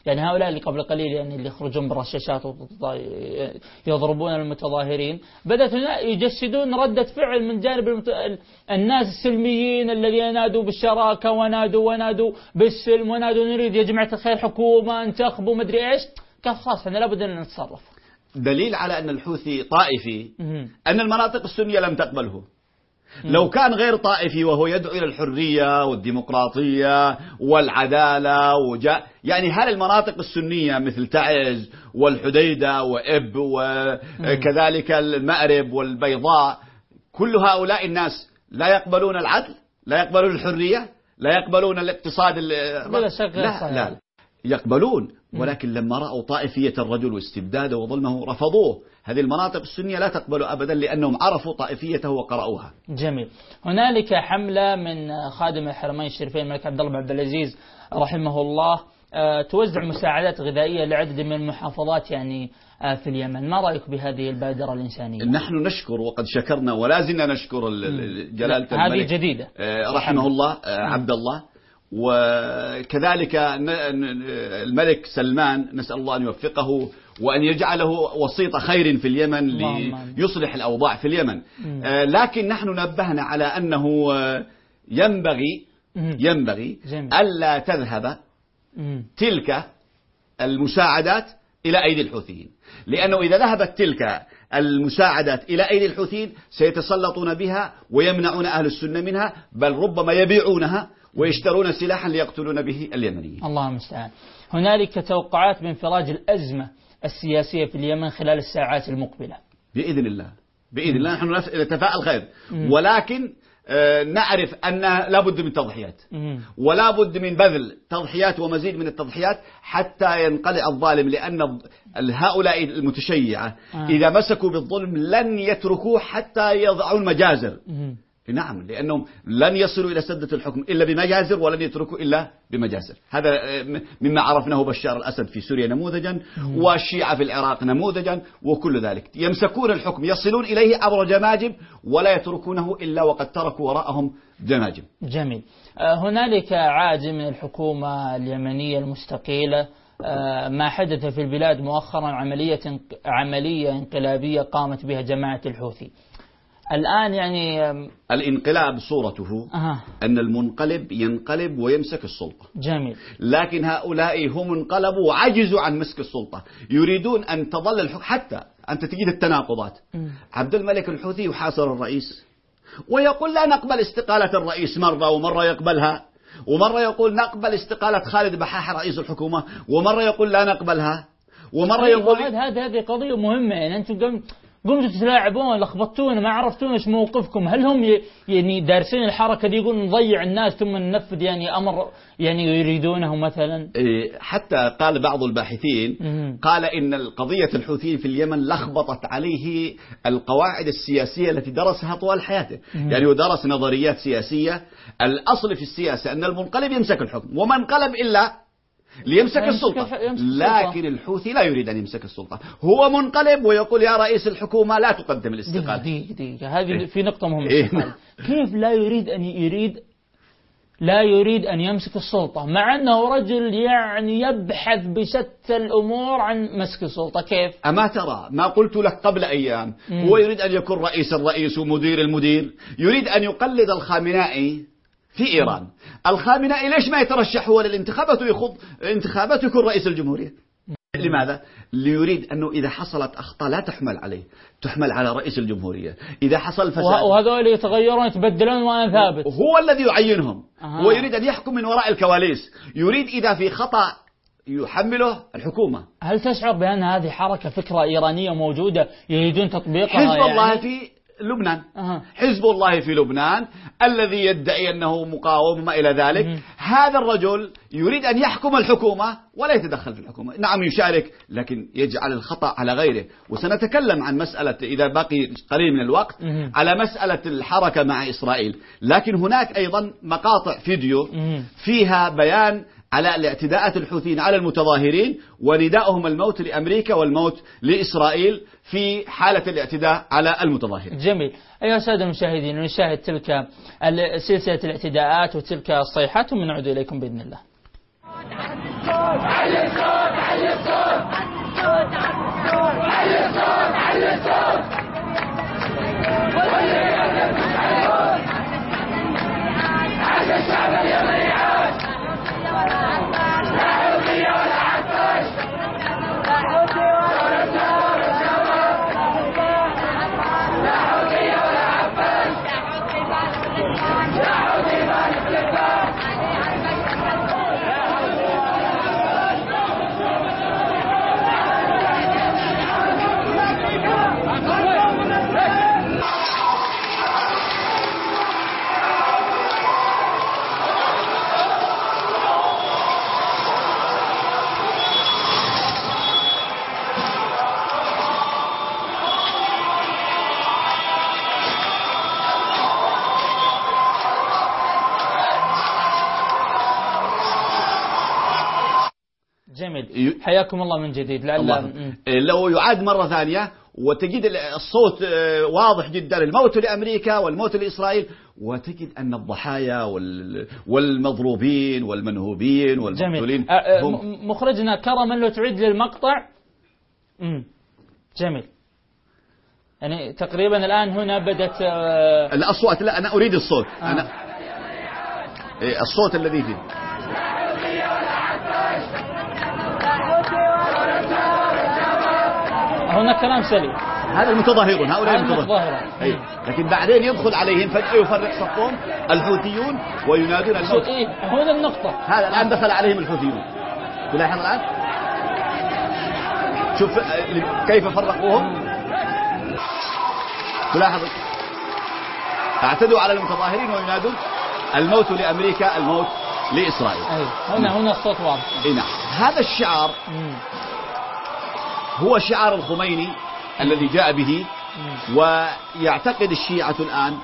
[SPEAKER 2] يعني هؤلاء اللي قبل قليل يعني اللي يخرجون بالرشاشات يضربون المتظاهرين، بدأت يجسدون ردة فعل من جانب الناس السلميين الذين ينادوا بالشراكة ونادوا بالسلم ونادوا نريد يا جماعة الخير حكومة انتخبوا مدري ايش. كان خلاص احنا لابد ان نتصرف.
[SPEAKER 3] دليل على أن الحوثي طائفي أن المناطق السنية لم تقبله. لو كان غير طائفي وهو يدعو إلى الحرية والديمقراطية والعدالة يعني هل المناطق السنية مثل تعز والحديدة وإب وكذلك المأرب والبيضاء، كل هؤلاء الناس لا يقبلون العدل، لا يقبلون الحرية، لا يقبلون الاقتصاد؟ لا يقبلون، ولكن لما رأوا طائفية الرجل واستبداده وظلمه رفضوه. هذه المناطق السنية لا تقبل أبدا لأنهم عرفوا طائفيته وقرأوها.
[SPEAKER 2] جميل. هنالك حملة من خادم الحرمين الشريفين الملك عبد الله بن عبد العزيز رحمه الله توزع مساعدات غذائية لعدد من المحافظات يعني في اليمن. ما رأيك بهذه البادرة الإنسانية؟
[SPEAKER 3] نحن نشكر وقد شكرنا ولا زلنا نشكر جلالة الملك
[SPEAKER 2] هذه جديدة
[SPEAKER 3] رحمه الله عبد الله، وكذلك الملك سلمان نسأل الله أن يوفقه وأن يجعله وسيط خير في اليمن ليصلح الأوضاع في اليمن. لكن نحن نبهنا على أنه ينبغي ألا تذهب تلك المساعدات إلى أيدي الحوثيين، لأنه إذا ذهبت تلك المساعدات إلى أيدي الحوثيين سيتسلطون بها ويمنعون أهل السنة منها، بل ربما يبيعونها ويشترون سلاحا ليقتلون به اليمنيين.
[SPEAKER 2] الله المستعان. هنالك توقعات بانفراج الأزمة السياسية في اليمن خلال الساعات المقبلة
[SPEAKER 3] بإذن الله نحن نتفائل خير، ولكن نعرف أن لا بد من تضحيات ولا بد من بذل تضحيات ومزيد من التضحيات حتى ينقلع الظالم، لأن هؤلاء المتشيعة إذا مسكوا بالظلم لن يتركوه حتى يضعوا المجازر. نعم، لأنهم لن يصلوا إلى سدة الحكم إلا بمجازر ولن يتركوا إلا بمجازر. هذا مما عرفناه بشار الأسد في سوريا نموذجا، والشيعة في العراق نموذجا، وكل ذلك يمسكون الحكم يصلون إليه عبر جماجم ولا يتركونه إلا وقد تركوا وراءهم جماجم.
[SPEAKER 2] جميل. هنالك عاجز من الحكومة اليمنية المستقيلة ما حدث في البلاد مؤخرا عملية انقلابية قامت بها جماعة الحوثي. الآن يعني
[SPEAKER 3] الانقلاب صورته أن المنقلب ينقلب ويمسك السلطة.
[SPEAKER 2] جميل.
[SPEAKER 3] لكن هؤلاء هم انقلبوا وعجزوا عن مسك السلطة، يريدون أن تظل الحكم. حتى أنت تجد التناقضات. عبد الملك الحوثي يحاصر الرئيس ويقول لا نقبل استقالة الرئيس مرة، ومرة يقبلها، ومرة يقول نقبل استقالة خالد بحاح رئيس الحكومة، ومرة يقول لا نقبلها، ومرة يقول
[SPEAKER 2] هذه قضية مهمة. يعني أنتم قمتوا تتلاعبون، لخبطونا، ما عرفتون ايش موقفكم. هل هم يعني دارسين الحركة دي يقولون نضيع الناس ثم ننفذ يعني أمر يعني يريدونه مثلا؟
[SPEAKER 3] حتى قال بعض الباحثين قال إن القضية الحوثيين في اليمن لخبطت عليه القواعد السياسية التي درسها طوال حياته. يعني ودرس نظريات سياسية. الأصل في السياسة أن المنقلب يمسك الحكم، وما انقلب إلا ليمسك السلطة. لكن الحوثي لا يريد أن يمسك السلطة، هو منقلب ويقول يا رئيس الحكومة لا تقدم الاستقالة.
[SPEAKER 2] دقيقة هذه في نقطة مهمة. كيف لا يريد أن يمسك السلطة مع أنه رجل يعني يبحث بشتى الأمور عن مسك السلطة؟ كيف؟
[SPEAKER 3] أما ترى ما قلت لك قبل أيام، هو يريد أن يكون رئيس الرئيس ومدير المدير، يريد أن يقلد الخامنائي في إيران. الخامنائي ليش ما يترشح هو للانتخابات ويخوض انتخابات ويكون رئيس الجمهورية؟ لماذا؟ ليريد أنه إذا حصلت أخطاء لا تحمل عليه، تحمل على رئيس الجمهورية. إذا حصل فساد
[SPEAKER 2] وهذول يتغيرون يتبدلون وأنا ثابت،
[SPEAKER 3] هو الذي يعينهم. هو يريد أن يحكم من وراء الكواليس، يريد إذا في خطأ يحمله الحكومة.
[SPEAKER 2] هل تشعر بأن هذه حركة فكرة إيرانية موجودة يريدون تطبيقها؟
[SPEAKER 3] حزب الله في لبنان، حزب الله في لبنان الذي يدعي أنه مقاوم وما إلى ذلك. هذا الرجل يريد أن يحكم الحكومة ولا يتدخل في الحكومة. نعم يشارك لكن يجعل الخطأ على غيره. وسنتكلم عن مسألة إذا باقي قليل من الوقت على مسألة الحركة مع إسرائيل. لكن هناك أيضا مقاطع فيديو فيها بيان على الاعتداءات الحوثيين على المتظاهرين ونداءهم الموت لأمريكا والموت لإسرائيل في حالة الاعتداء على المتظاهرين.
[SPEAKER 2] جميل. أيها السادة المشاهدين، نشاهد تلك سلسلة الاعتداءات وتلك الصيحات ثم نعود إليكم بإذن الله. جميل، حياكم الله من جديد.
[SPEAKER 3] لو يعاد مرة ثانية وتجد الصوت واضح جدا، الموت لأمريكا والموت لإسرائيل، وتجد أن الضحايا والمضروبين والمنهوبين والمقتولين.
[SPEAKER 2] مخرجنا كرما لو تعيد للمقطع. جميل. يعني تقريبا الآن هنا بدت
[SPEAKER 3] الأصوات. لا، أنا أريد الصوت. أنا الصوت الذي فيه.
[SPEAKER 2] هنا كلام سليم.
[SPEAKER 3] هذا المتظاهرون، هؤلاء المتظاهرون. لكن بعدين يدخل عليهم فجأة يفرق صفهم الحوثيون وينادون الموت.
[SPEAKER 2] هنا النقطة.
[SPEAKER 3] هذا الآن دخل عليهم الحوثيون. تلاحظ الآن، شوف كيف فرقوهم. تلاحظ اعتدوا على المتظاهرين وينادون الموت لأمريكا، الموت لإسرائيل.
[SPEAKER 2] هنا الصوت واضح.
[SPEAKER 3] هذا الشعار هو شعار الخميني الذي جاء به، ويعتقد الشيعة الآن.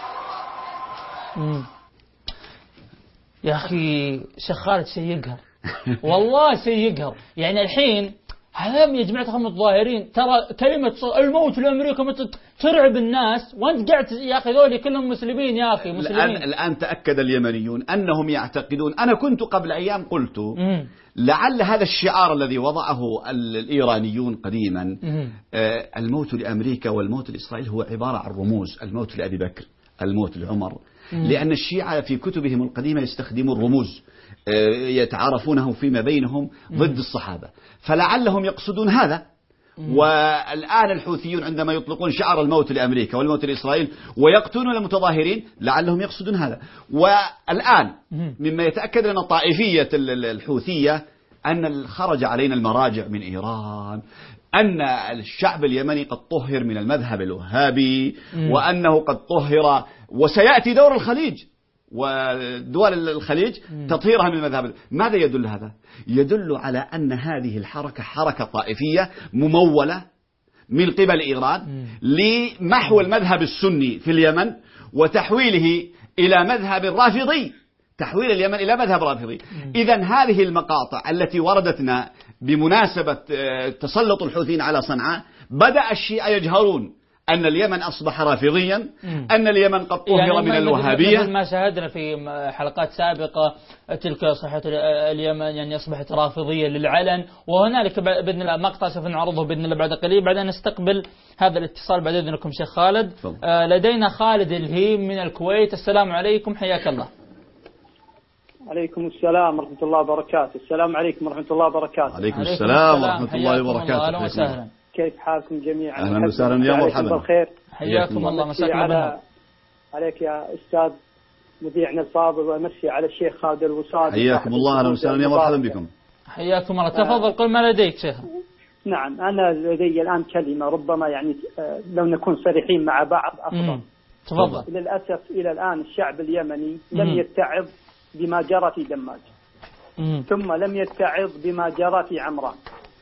[SPEAKER 2] يا أخي شيخ خالد شيء يقهر والله، شيء يقهر. يعني الحين هم يا جماعة المتظاهرين، ترى كلمة الموت لأمريكا ترعب الناس، وأنت قاعد يا أخي ذولي كلهم مسلمين يا أخي، مسلمين.
[SPEAKER 3] الآن تأكد اليمنيون أنهم يعتقدون. أنا كنت قبل أيام قلت لعل هذا الشعار الذي وضعه الإيرانيون قديما، الموت لأمريكا والموت لإسرائيل، هو عبارة عن رموز. الموت لأبي بكر، الموت لعمر، لأن الشيعة في كتبهم القديمة يستخدمون الرموز، يتعارفونه فيما بينهم ضد الصحابة، فلعلهم يقصدون هذا. والآن الحوثيون عندما يطلقون شعار الموت لأمريكا والموت لإسرائيل ويقتلون المتظاهرين، لعلهم يقصدون هذا. والآن مما يتأكد لنا طائفية الحوثية أن خرج علينا المراجع من إيران أن الشعب اليمني قد طهر من المذهب الوهابي، وأنه قد طهر، وسيأتي دور الخليج ودول الخليج تطهيرها من المذهب. ماذا يدل هذا؟ يدل على أن هذه الحركة حركة طائفية ممولة من قبل إيران لمحو المذهب السني في اليمن وتحويله إلى مذهب رافضي، تحويل اليمن إلى مذهب رافضي. إذن هذه المقاطع التي وردتنا بمناسبة تسلط الحوثيين على صنعاء، بدأ الشيعة يجهرون أن اليمن أصبح رافضيا، أن اليمن قد طهر يعني من الوهابية،
[SPEAKER 2] مثل ما شاهدنا في حلقات سابقة. تلك صحة اليمن يعني أصبحت رافضية للعلن. وهنالك بإذن الله مقطع سوف نعرضه بإذن الله بعد قليل. بعدين نستقبل هذا الاتصال بعد إذنكم شيخ خالد. لدينا خالد الهيم من الكويت. السلام عليكم، حياك الله.
[SPEAKER 5] عليكم السلام ورحمة الله وبركاته. السلام عليكم ورحمة الله وبركاته.
[SPEAKER 3] عليكم السلام ورحمة الله وبركاته.
[SPEAKER 2] أهلا وسهلا.
[SPEAKER 5] كيف حالكم جميعا؟
[SPEAKER 3] أهلا وسهلا، يا مرحبا.
[SPEAKER 5] بالخير.
[SPEAKER 2] حياكم الله، مساكم بالنور.
[SPEAKER 5] عليك يا أستاذ مذيعنا الفاضل، وأمسي على الشيخ خالد الوصاد.
[SPEAKER 3] حياكم الله، أهلا وسهلا، يا مرحبا بكم.
[SPEAKER 2] حياكم الله. تفضل، قل ما لديك شيخ.
[SPEAKER 5] نعم، أنا لدي الآن كلمة ربما يعني لو نكون صريحين مع بعض أفضل.
[SPEAKER 2] تفضل.
[SPEAKER 5] للأسف إلى الآن الشعب اليمني لم يتعظ بما جرى في دماج، ثم لم يتعظ بما جرى في عمران،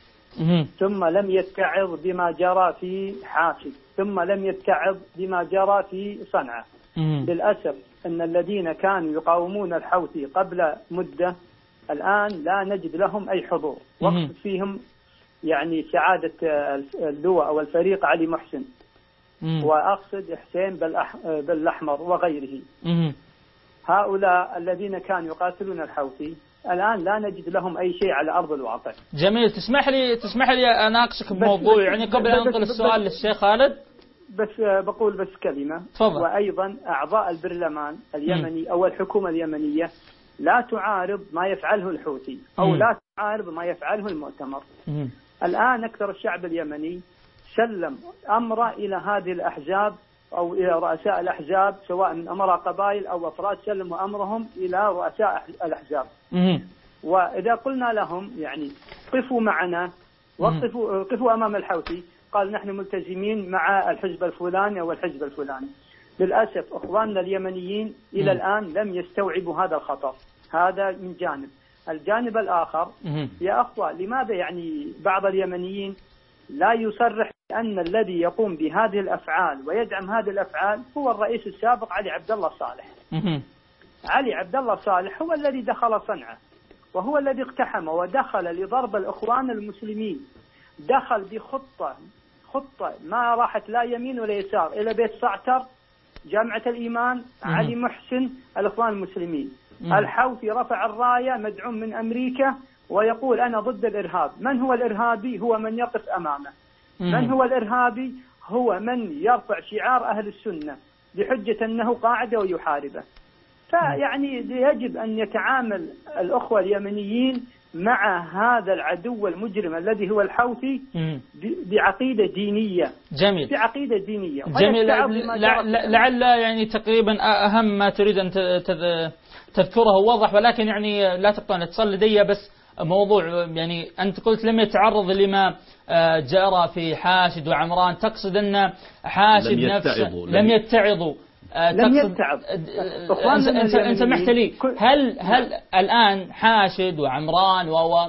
[SPEAKER 5] ثم لم يتعظ بما جرى في حاشد، ثم لم يتعظ بما جرى في صنعاء. للأسف أن الذين كانوا يقاومون الحوثي قبل مدة الآن لا نجد لهم أي حضور. وقت فيهم يعني سعادة اللواء أو الفريق علي محسن، وأقصد حسين بالأحمر وغيره. هؤلاء الذين كانوا يقاتلون الحوثي الآن لا نجد لهم أي شيء على أرض الواقع.
[SPEAKER 2] جميل. تسمح لي أناقشك بموضوع يعني قبل أن أنقل السؤال للشيخ خالد.
[SPEAKER 5] بس بقول كلمة.
[SPEAKER 2] تفضل.
[SPEAKER 5] وأيضا أعضاء البرلمان اليمني أو الحكومة اليمنية لا تعارض ما يفعله الحوثي أو لا تعارض ما يفعله المؤتمر. الآن أكثر الشعب اليمني سلم أمره إلى هذه الأحزاب أو إلى رؤساء الأحزاب، سواء من أمراء قبائل أو أفراد سلموا أمرهم إلى رؤساء الأحزاب. وإذا قلنا لهم يعني قفوا معنا قفوا أمام الحوثي، قال نحن ملتزمين مع الحزب الفلاني أو الحزب الفلاني. للأسف أخواننا اليمنيين إلى الآن لم يستوعبوا هذا الخطر. هذا من جانب. الجانب الآخر يا أخوة، لماذا يعني بعض اليمنيين لا يصرح أن الذي يقوم بهذه الأفعال ويدعم هذه الأفعال هو الرئيس السابق علي عبد الله صالح. علي عبد الله صالح هو الذي دخل صنعاء وهو الذي اقتحم ودخل لضرب الإخوان المسلمين، دخل بخطة ما راحت لا يمين ولا يسار إلى بيت صعتر، جامعة الإيمان، علي محسن، الإخوان المسلمين. الحوثي رفع الراية مدعوم من أمريكا ويقول أنا ضد الإرهاب. من هو الإرهابي؟ هو من يقف أمامه. من هو الإرهابي؟ هو من يرفع شعار أهل السنة بحجة أنه قاعدة ويحاربه. فيعني يجب أن يتعامل الأخوة اليمنيين مع هذا العدو المجرم الذي هو الحوثي بعقيدة دينية.
[SPEAKER 2] جميل.
[SPEAKER 5] بعقيدة دينية.
[SPEAKER 2] جميل. لعل يعني تقريبا أهم ما تريد أن تذكره واضح، ولكن يعني لا تقطع الاتصال لدي. بس موضوع يعني أنت قلت لم يتعرض لما جرى في حاشد وعمران، تقصد أن حاشد نفسه لم يتعظوا.
[SPEAKER 5] لم يتعظ.
[SPEAKER 2] أنت سمحت لي، هل الآن حاشد وعمران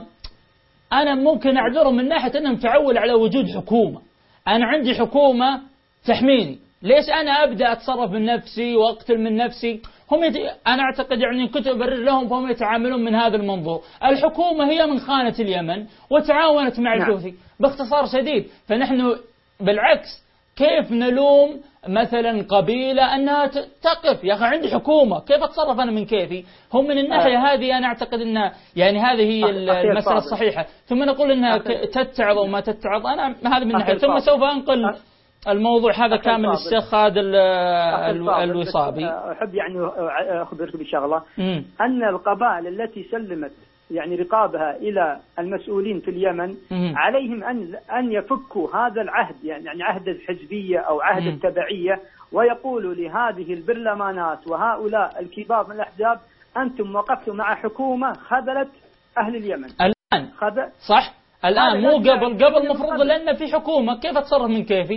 [SPEAKER 2] أنا ممكن أعذرهم من ناحية أنهم تعول على وجود حكومة. أنا عندي حكومة تحميني، ليش أنا أبدأ أتصرف من نفسي وأقتل من نفسي؟ أنا أعتقد يعني كنت أبرر لهم فهم يتعاملون من هذا المنظور. الحكومة هي من خانة اليمن وتعاونت مع الحوثي باختصار شديد. فنحن بالعكس كيف نلوم مثلا قبيلة أنها تقف؟ يا أخي عندي حكومة، كيف أتصرف أنا من كيفي؟ هم من الناحية هذه أنا أعتقد أن يعني هذه هي المسألة الصحيحة. ثم نقول أنها تتعظ وما تتعظ، أنا هذا من ناحية. ثم سوف أنقل الموضوع هذا كامل للشيخ خالد الوصابي.
[SPEAKER 5] أحب يعني أخبرك بشغلة، أن القبائل التي سلمت يعني رقابها إلى المسؤولين في اليمن عليهم أن يفكوا هذا العهد، يعني عهد الحزبية أو عهد التبعية، ويقولوا لهذه البرلمانات وهؤلاء الكبار من الأحزاب أنتم وقفتوا مع حكومة خذلت أهل اليمن
[SPEAKER 2] الآن. صح الآن، مو قبل مفروض لأن في حكومة، كيف أتصرف من كيفي؟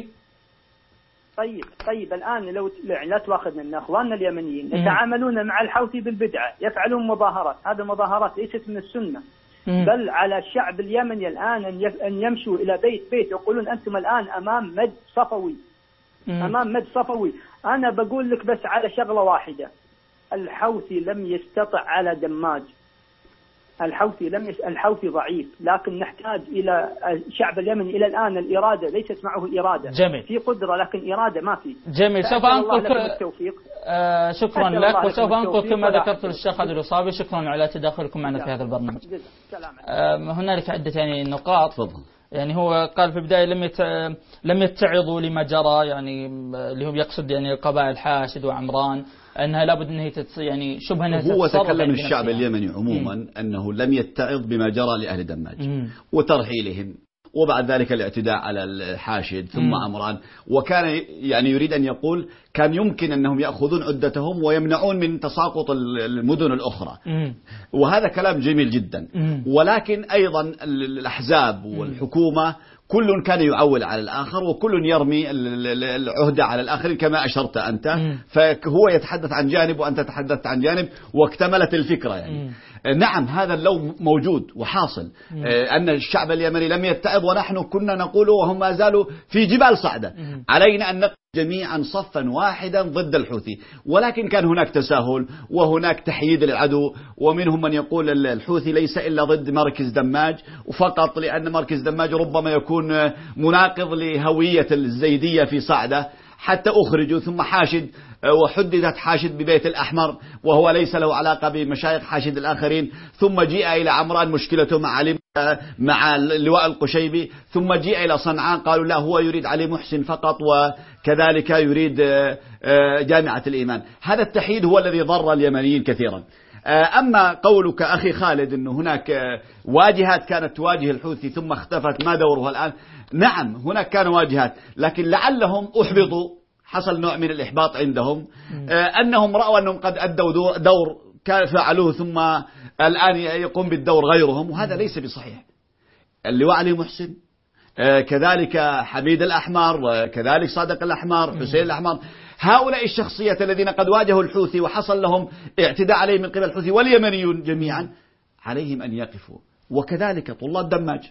[SPEAKER 5] طيب الآن لو لا تواخذنا أن أخواننا اليمنيين يتعاملون مع الحوثي بالبدعة، يفعلون مظاهرات، هذه مظاهرات ليست من السنة، بل على الشعب اليمني الآن أن يمشوا إلى بيت يقولون أنتم الآن أمام مد صفوي. أمام مد صفوي. أنا بقول لك بس على شغلة واحدة، الحوثي لم يستطع على دماج. الحوثي ضعيف، لكن نحتاج إلى الشعب اليمني إلى الآن الإرادة، ليست معه إرادة.
[SPEAKER 2] جميل.
[SPEAKER 5] في قدرة لكن إرادة ما في.
[SPEAKER 2] جميل. سوف أنقل شكرا لك، وسوف أنقل كما ذكرت للشيخ خالد الوصابي. شكرا على تدخلكم معنا في هذا البرنامج. هنالك عدة يعني نقاط. يعني هو قال في البداية لم يتعظوا لما جرى، يعني اللي هو يقصد يعني قبائل حاشد وعمران أنها لابد أنها يعني شبه أنها
[SPEAKER 3] هو تكلم الشعب اليمني عموما أنه لم يتعظ بما جرى لأهل دماج وترحيلهم، وبعد ذلك الاعتداء على الحاشد ثم عمران. وكان يعني يريد أن يقول كان يمكن أنهم يأخذون عدتهم ويمنعون من تساقط المدن الأخرى، وهذا كلام جميل جدا. ولكن أيضا الأحزاب والحكومة كل كان يعول على الآخر، وكل يرمي العهدة على الآخر كما أشرت أنت. فهو يتحدث عن جانب وأنت تحدثت عن جانب، واكتملت الفكرة يعني. نعم هذا اللوم موجود وحاصل، أن الشعب اليمني لم يتعظ، ونحن كنا نقول وهم ما زالوا في جبال صعدة. علينا أن نقف جميعا صفا واحدا ضد الحوثي، ولكن كان هناك تساهل وهناك تحييد للعدو، ومنهم من يقول الحوثي ليس إلا ضد مركز دماج فقط، لأن مركز دماج ربما يكون مناقض لهوية الزيدية في صعدة حتى أخرجوا. ثم حاشد، وحددت حاشد ببيت الأحمر وهو ليس له علاقة بمشايخ حاشد الآخرين. ثم جيء إلى عمران مشكلته مع اللواء القشيبي. ثم جيء إلى صنعاء قالوا لا هو يريد علي محسن فقط، وكذلك يريد جامعة الإيمان. هذا التحييد هو الذي ضر اليمنيين كثيرا. أما قولك أخي خالد أن هناك واجهات كانت تواجه الحوثي ثم اختفت، ما دورها الآن؟ نعم هناك كانوا واجهات، لكن لعلهم أحبطوا، حصل نوع من الإحباط عندهم، أنهم رأوا أنهم قد أدوا دور فعلوه ثم الآن يقوم بالدور غيرهم، وهذا ليس بصحيح. اللواء علي محسن، كذلك حميد الأحمر، وكذلك صادق الأحمر، حسين الأحمر، هؤلاء الشخصيات الذين قد واجهوا الحوثي وحصل لهم اعتداء عليهم من قبل الحوثي واليمنيون جميعا، عليهم أن يقفوا. وكذلك طلاب دماج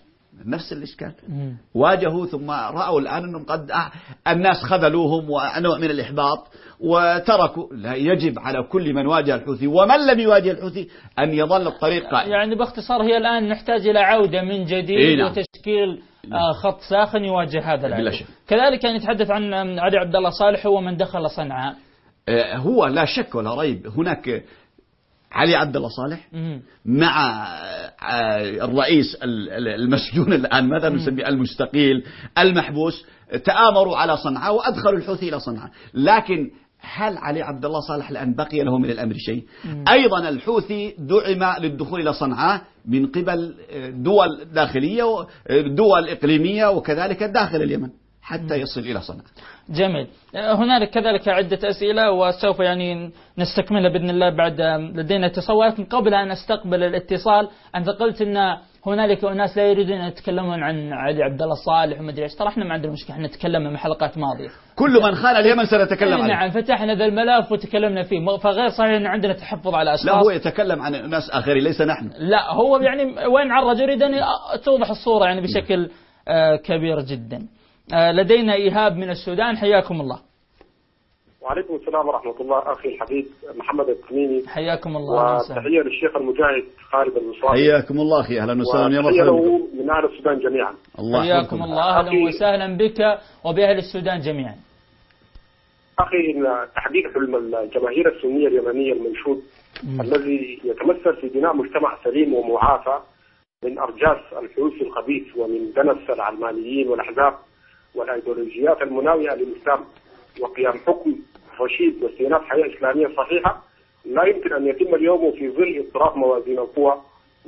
[SPEAKER 3] نفس الإشكال. واجهوا ثم رأوا الآن أنهم قد الناس خذلوهم ونوع من الإحباط وتركوا. لا، يجب على كل من واجه الحوثي ومن لم يواجه الحوثي أن يظل الطريق قائم.
[SPEAKER 2] يعني باختصار هي الآن نحتاج إلى عودة من جديد وتشكيل خط ساخن يواجه هذا العدو. كذلك نتحدث عن علي عبد الله صالح، هو من دخل صنعاء.
[SPEAKER 3] هو لا شك ولا ريب هناك علي عبد الله صالح مع الرئيس المسجون الآن ماذا نسميه المستقيل المحبوس، تآمروا على صنعاء وأدخلوا الحوثي إلى صنعاء. لكن هل علي عبد الله صالح الآن بقي له من الأمر شيء؟ أيضا الحوثي دعم للدخول إلى صنعاء من قبل دول داخلية ودول إقليمية وكذلك داخل اليمن حتى يصل إلى صنعاء.
[SPEAKER 2] جميل. هنالك كذلك عدة أسئلة وسوف نستكملها بإذن الله بعد لدينا اتصال، ولكن قبل أن أستقبل الاتصال أنت قلت أن هنالك أناس لا يريدون أن يتكلمون عن علي عبد الله صالح وما أدري إيش. ترى إحنا ما عندنا مشكلة، إحنا تكلمنا من حلقات ماضية.
[SPEAKER 3] كل من خان اليمن سنتكلم عنه.
[SPEAKER 2] نعم، فتحنا ذا الملف وتكلمنا فيه، فغير صحيح أن عندنا تحفظ على أشخاص.
[SPEAKER 3] لا، هو يتكلم عن ناس آخرين ليس نحن.
[SPEAKER 2] لا، هو وين عرج يريد أن توضح الصورة بشكل كبير جدا. لدينا إيهاب من السودان، حياكم الله.
[SPEAKER 6] وعليكم السلام ورحمة الله. أخي الحبيب محمد التميمي،
[SPEAKER 2] حياكم الله.
[SPEAKER 6] وتحية للشيخ المجاهد خالد المصابي.
[SPEAKER 3] حياكم الله أخي، أهلا وسهلا.
[SPEAKER 6] يا مرحبا له من أهل السودان جميعا.
[SPEAKER 2] حياكم الله، أهلا وسهلا بك وبأهل السودان جميعا.
[SPEAKER 6] أخي، تحقيق حلم الجماهير السنية اليمنية المنشود الذي يتمثل في بناء مجتمع سليم ومعافى من أرجاس الحوثي الخبيث ومن دنس العلمانيين والأحزاب والأيديولوجيات المناوئة للإسلام وقيام حكم رشيد واستئناف حياة إسلامية صحيحة، لا يمكن أن يتم اليوم في ظل اضطراب موازين القوى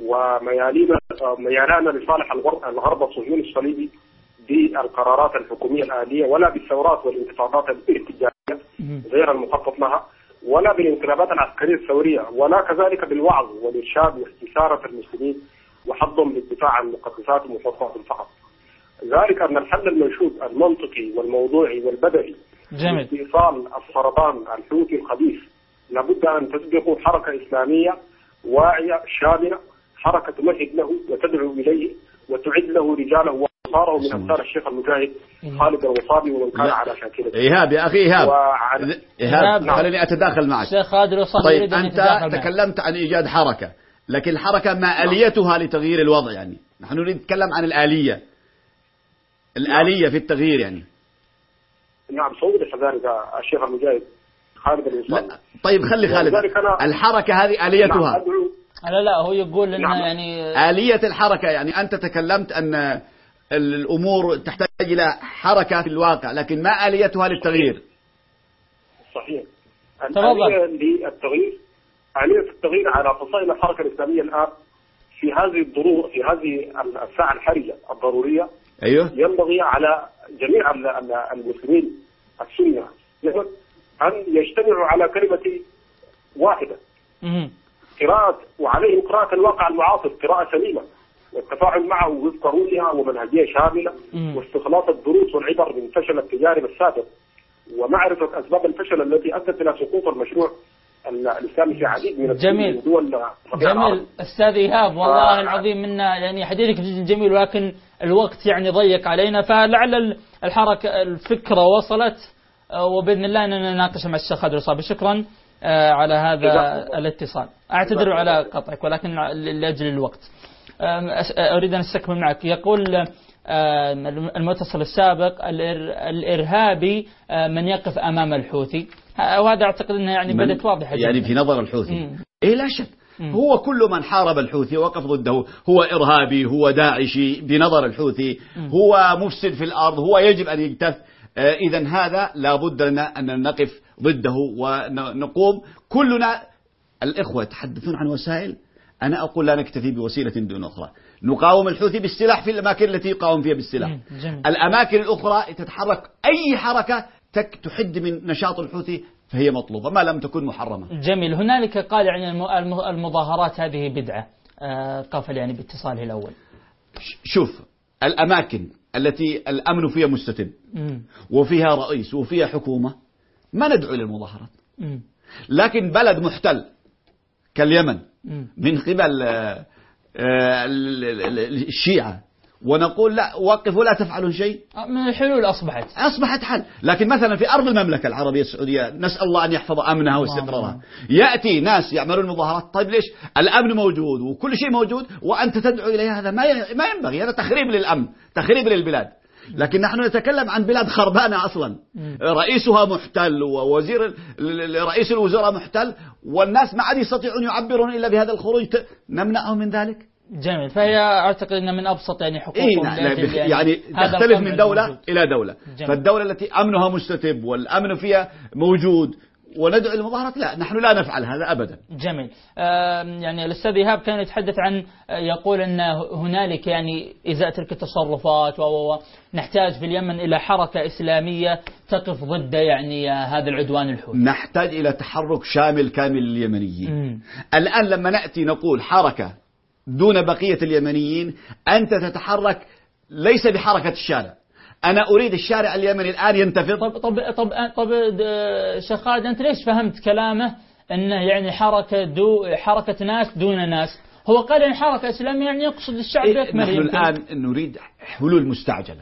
[SPEAKER 6] وميالنا لصالح الغرب الصهيوني الصليبي بالقرارات الحكومية الآلية، ولا بالثورات والانتفاضات الارتجالية غير المخطط لها، ولا بالانقلابات العسكرية الثورية، ولا كذلك بالوعظ والإرشاد واستثارة المسلمين وحضهم للدفاع عن مقدساتهم وحقوقهم فقط. ذلك أن الحل المنشود المنطقي والموضوعي والبدني لاستئصال السرطان الحوثي الخبيث لابد أن تسبقه حركة إسلامية واعية شاملة، حركة تمهد له وتدعو إليه وتعد له رجاله وأنصاره من أمثال الشيخ المجاهد خالد الوصابي ومن كان على شاكلته.
[SPEAKER 3] إيهاب يا أخي، إيهاب خليني أتداخل معك.
[SPEAKER 2] شيخ خالد الوصابي.
[SPEAKER 3] طيب أنت تكلمت عن إيجاد حركة، لكن الحركة ما آليتها لتغيير الوضع؟ نحن نريد نتكلم عن الآلية في التغيير
[SPEAKER 6] نعم، صوت كذلك الشيخ المجاهد خالد الوصابي.
[SPEAKER 3] طيب خلي خالد، الحركة هذه آليتها.
[SPEAKER 2] لا هو يقول إن
[SPEAKER 3] آلية الحركة أنت تكلمت أن الأمور تحتاج إلى حركة في الواقع، لكن ما آليتها للتغيير؟
[SPEAKER 6] صحيح. الآلية للتغيير، آلية التغيير على فصائل الحركة الإسلامية الآن في هذه الظروف، في هذه الساعة الحرجة الضرورية.
[SPEAKER 3] أيوه.
[SPEAKER 6] ينبغي على جميع المسلمين السنة أن يجتمعوا على كلمة واحدة، قراءة، وعليهم قراءة الواقع المعاصر قراءة سليمة، والتفاعل معه وفق رؤية ومنهجية شاملة، واستخلاص الدروس والعبر من فشل التجارب السابق، ومعرفة أسباب الفشل التي أدت إلى سقوط المشروع الإسلامي في عديد من الدول.
[SPEAKER 2] جميل أستاذ إيهاب، والله العظيم منا حديثك جدا جميل، ولكن الوقت ضيق علينا، فلعل الحركة الفكرة وصلت، وبإذن الله أننا نناقش مع الشيخ خالد الوصابي. شكرا على هذا الاتصال. أعتذر على قطعك ولكن لأجل الوقت أريد أن أستكمل معك. يقول المتصل السابق الإرهابي من يقف أمام الحوثي، وهذا أعتقد أنه بدت واضحة
[SPEAKER 3] في نظر الحوثي. لا شك، هو كل من حارب الحوثي وقف ضده هو إرهابي، هو داعشي بنظر الحوثي، هو مفسد في الأرض، هو يجب أن يجتث. إذن هذا لابد لنا أن نقف ضده ونقوم كلنا. الإخوة يتحدثون عن وسائل، أنا أقول لا نكتفي بوسيلة دون أخرى. نقاوم الحوثي بالسلاح في الأماكن التي يقاوم فيها بالسلاح. الأماكن الأخرى تتحرك، أي حركة تحد من نشاط الحوثي فهي مطلوبة ما لم تكن محرمة.
[SPEAKER 2] جميل. هنالك قال المظاهرات هذه بدعة، قفل باتصاله الأول.
[SPEAKER 3] شوف، الأماكن التي الأمن فيها مستتب وفيها رئيس وفيها حكومة ما ندعو للمظاهرات، لكن بلد محتل كاليمن من قبل الشيعة ونقول لا وقفوا لا تفعلوا شيء.
[SPEAKER 2] من الحلول أصبحت
[SPEAKER 3] حل. لكن مثلا في أرض المملكة العربية السعودية نسأل الله أن يحفظ أمنها واستقرارها، يأتي ناس يعملون مظاهرات. طيب ليش الأمن موجود وكل شيء موجود وأنت تدعو إليه؟ هذا ما ينبغي، هذا تخريب للأمن، تخريب للبلاد. لكن نحن نتكلم عن بلاد خربانة أصلا، رئيسها محتل ووزير رئيس الوزراء محتل، والناس ما عاد يستطيعون يعبرون إلا بهذا الخروج، نمنعهم من ذلك.
[SPEAKER 2] جميل. فهي أعتقد أن من أبسط يعني حقوقهم
[SPEAKER 3] يعني تختلف من دولة إلى دولة. فالدولة التي أمنها مستتب والأمن فيها موجود وندعو المظاهرات، لا نحن لا نفعل هذا أبدا.
[SPEAKER 2] جميل. يعني الأستاذ إيهاب كان يتحدث عن يقول أن هنالك يعني إزاء تلك التصرفات ونحتاج في اليمن إلى حركة إسلامية تقف ضد يعني هذا العدوان الحوثي.
[SPEAKER 3] نحتاج إلى تحرك شامل كامل لليمنيين. الآن لما نأتي نقول حركة دون بقية اليمنيين، أنت تتحرك ليس بحركة الشارع. أنا أريد الشارع اليمني الآن ينتفض.
[SPEAKER 2] طب شيخ خالد، أنت ليش فهمت كلامه أنه يعني حركة ناس دون ناس؟ هو قال إن حركة إسلامية يعني يقصد الشعب بأكمله.
[SPEAKER 3] نحن الآن نريد حلول مستعجلة.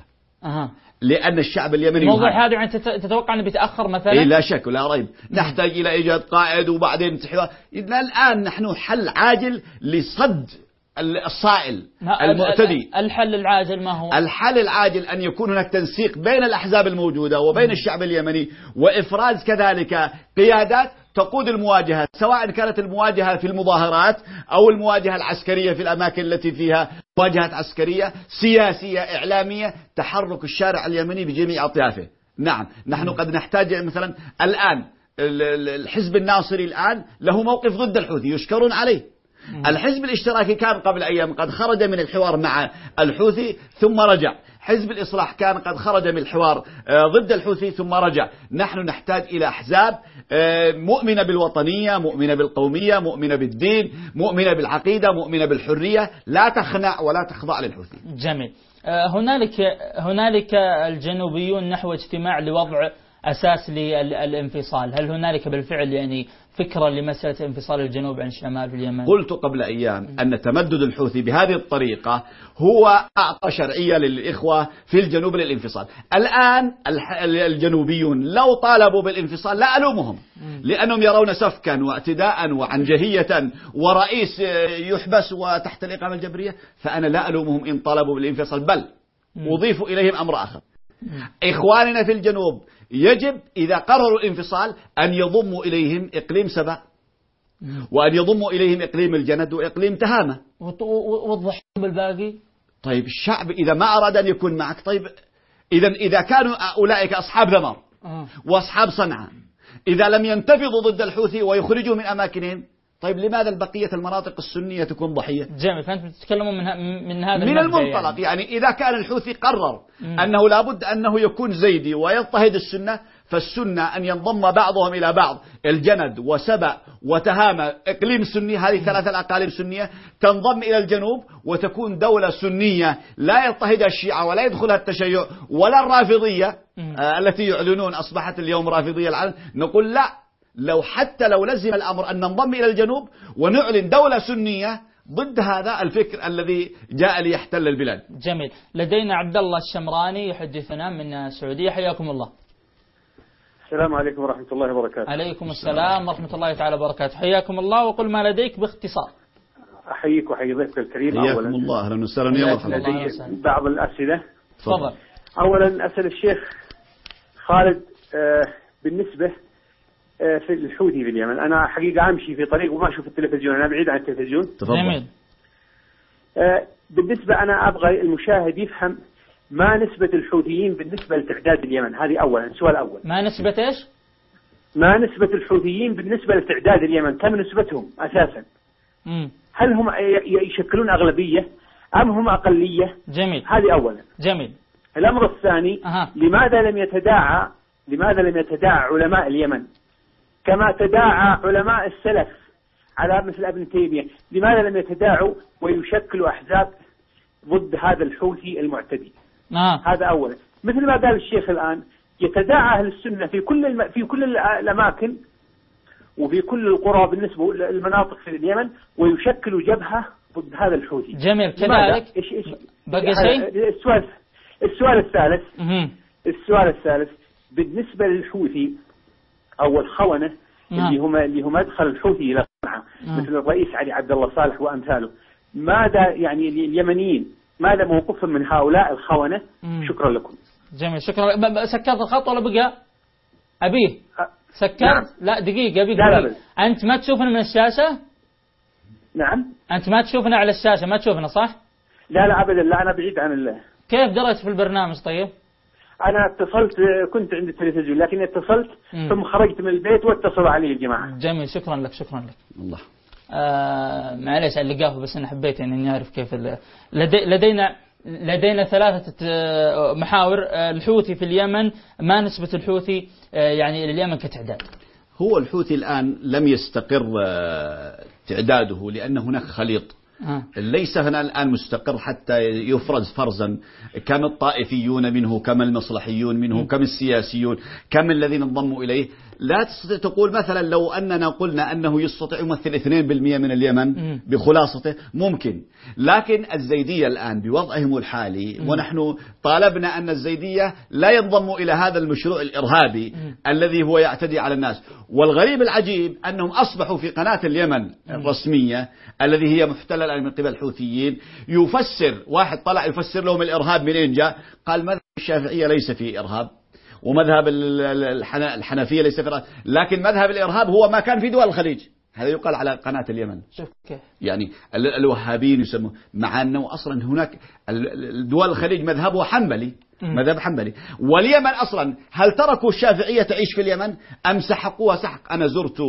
[SPEAKER 3] لأن الشعب اليمني
[SPEAKER 2] الموضوع هذا يعني تتوقع أنه بيتأخر مثلا؟
[SPEAKER 3] لا شك ولا ريب. نحتاج إلى إيجاد قائد وبعدين حوار. الآن نحن حل عاجل لصد الصائل المعتدي.
[SPEAKER 2] الحل العاجل ما هو؟
[SPEAKER 3] الحل العاجل أن يكون هناك تنسيق بين الأحزاب الموجودة وبين الشعب اليمني، وإفراز كذلك قيادات تقود المواجهة، سواء كانت المواجهة في المظاهرات أو المواجهة العسكرية في الأماكن التي فيها مواجهات عسكرية، سياسية، إعلامية، تحرك الشارع اليمني بجميع أطيافه. نعم نحن قد نحتاج مثلا الآن الحزب الناصري الآن له موقف ضد الحوثي يشكرون عليه. الحزب الاشتراكي كان قبل أيام قد خرج من الحوار مع الحوثي ثم رجع. حزب الإصلاح كان قد خرج من الحوار ضد الحوثي ثم رجع. نحن نحتاج إلى أحزاب مؤمنة بالوطنية، مؤمنة بالقومية، مؤمنة بالدين، مؤمنة بالعقيدة، مؤمنة بالحرية، لا تخنع ولا تخضع للحوثي.
[SPEAKER 2] جميل. هنالك الجنوبيون نحو اجتماع لوضع أساس للانفصال. هل هنالك بالفعل يعني فكرة لمسألة انفصال الجنوب عن الشمال في اليمن؟
[SPEAKER 3] قلت قبل أيام أن تمدد الحوثي بهذه الطريقة هو أعطى شرعية للإخوة في الجنوب للانفصال. الآن الجنوبيون لو طالبوا بالانفصال لا ألومهم، لأنهم يرون سفكا واعتداء وعنجهية ورئيس يحبس وتحت الإقامة الجبرية، فأنا لا ألومهم إن طالبوا بالانفصال، بل أضيف إليهم أمر آخر. إخواننا في الجنوب يجب إذا قرروا الانفصال أن يضموا إليهم إقليم سبأ، وأن يضموا إليهم إقليم الجند وإقليم تهامة،
[SPEAKER 2] وضحوا بالباقي.
[SPEAKER 3] طيب الشعب إذا ما أراد أن يكون معك، طيب إذا كانوا أولئك أصحاب ذمر وأصحاب صنعاء، إذا لم ينتفضوا ضد الحوثي ويخرجوا من أماكنهم، طيب لماذا البقية المناطق السنية تكون ضحية؟
[SPEAKER 2] جميل. فأنتم تتكلمون من هذا
[SPEAKER 3] من المنطلق يعني إذا كان الحوثي قرر أنه لابد أنه يكون زيدي ويضطهد السنة، فالسنة أن ينضم بعضهم إلى بعض، الجند وسبأ وتهامة إقليم سني، هذه ثلاثة الأقاليم سنية تنضم إلى الجنوب وتكون دولة سنية لا يضطهدها الشيعة ولا يدخلها التشيع ولا الرافضية التي يعلنون أصبحت اليوم رافضية العالم. نقول لا، حتى لو لزم الأمر أن ننضم إلى الجنوب ونعلن دولة سنية ضد هذا الفكر الذي جاء ليحتل البلاد.
[SPEAKER 2] جميل. لدينا عبد الله الشمراني يحدثنا من السعودية. حياكم الله.
[SPEAKER 7] السلام عليكم ورحمة الله وبركاته.
[SPEAKER 2] عليكم السلام ورحمة الله تعالى وبركاته. حياكم الله، وقل ما لديك باختصار.
[SPEAKER 7] أحييك وحيي ضيفك الكريم.
[SPEAKER 3] حياكم الله، أهلا وسهلا يا مرحبا.
[SPEAKER 7] لدي بعض الأسئلة.
[SPEAKER 2] تفضل.
[SPEAKER 7] أولا أسأل الشيخ خالد بالنسبة في الحوثي في اليمن. أنا حقيقة أمشي في طريق وما أشوف التلفزيون، أنا بعيد عن التلفزيون.
[SPEAKER 2] جميل.
[SPEAKER 7] بالنسبة أنا أبغى المشاهد يفهم ما نسبة الحوثيين بالنسبة لتعداد اليمن. هذه أولا، السؤال الأول.
[SPEAKER 2] ما نسبة إيش؟
[SPEAKER 7] ما نسبة الحوثيين بالنسبة لتعداد اليمن، كم نسبتهم أساسا؟ هل هم يشكلون أغلبية أم هم أقلية؟
[SPEAKER 2] جميل.
[SPEAKER 7] هذه أولا.
[SPEAKER 2] جميل.
[SPEAKER 7] الأمر الثاني، لماذا لم يتداعى علماء اليمن كما تداعى علماء السلف على مثل ابن تيمية؟ لماذا لم يتداعوا ويشكلوا أحزاب ضد هذا الحوثي المعتدي؟ هذا أولا. مثل ما قال الشيخ الآن، يتداعى أهل السنة في كل الأماكن وفي كل القرى بالنسبة للمناطق في اليمن ويشكلوا جبهة ضد هذا الحوثي.
[SPEAKER 2] جميل. كذلك بقي شيء؟
[SPEAKER 7] السؤال الثالث بالنسبة للحوثي أو الخونة اللي هم أدخل الحوثي إلى صنعاء مثل الرئيس علي عبد الله صالح وأمثاله، ماذا يعني اليمنيين ماذا موقفهم من هؤلاء الخونة؟ شكرا لكم.
[SPEAKER 2] جميل، شكرا. سكرت الخط ولا بقى؟ أبيه سكرت؟ نعم. لا دقيقة أبيه.
[SPEAKER 7] لا.
[SPEAKER 2] أنت ما تشوفنا من الشاشة؟
[SPEAKER 7] نعم.
[SPEAKER 2] أنت ما تشوفنا على الشاشة، ما تشوفنا صح؟
[SPEAKER 7] لا أبدا، لا أنا بعيد عن الله.
[SPEAKER 2] كيف دريت في البرنامج طيب؟
[SPEAKER 7] أنا اتصلت، كنت عند التلفزيون لكن اتصلت ثم خرجت من البيت واتصلوا علي الجماعة.
[SPEAKER 2] جميل، شكرا لك.
[SPEAKER 3] الله.
[SPEAKER 2] معليش على اللقافة، بس أنا حبيت يعني أني أعرف كيف لدينا 3 محاور. الحوثي في اليمن، ما نسبة الحوثي يعني إلى اليمن كتعداد؟
[SPEAKER 3] هو الحوثي الآن لم يستقر تعداده لأن هناك خليط. ليس هنا الآن مستقر حتى يفرز فرزا كم الطائفيون منه، كم المصلحيون منه، كم السياسيون، كم الذين انضموا إليه. لا تستطيع تقول مثلا لو أننا قلنا أنه يستطيع يمثل 2% من اليمن بخلاصته ممكن، لكن الزيدية الآن بوضعهم الحالي، ونحن طالبنا أن الزيدية لا ينضموا إلى هذا المشروع الإرهابي الذي هو يعتدي على الناس. والغريب العجيب أنهم أصبحوا في قناة اليمن الرسمية الذي هي محتلة الآن من قبل الحوثيين يفسر، واحد طلع يفسر لهم الإرهاب منين جاء، قال مذهب الشافعية ليس فيه إرهاب ومذهب الحنفية ليس فيه إرهاب، لكن مذهب الإرهاب هو ما كان في دول الخليج. هذا يقال على قناة اليمن. يعني الوهابيين يسمون، مع أنه أصلا هناك دول الخليج مذهبه حنبلي، مذهب حنبلي، واليمن أصلا هل تركوا الشافعية تعيش في اليمن أم سحقوها سحق؟ أنا زرت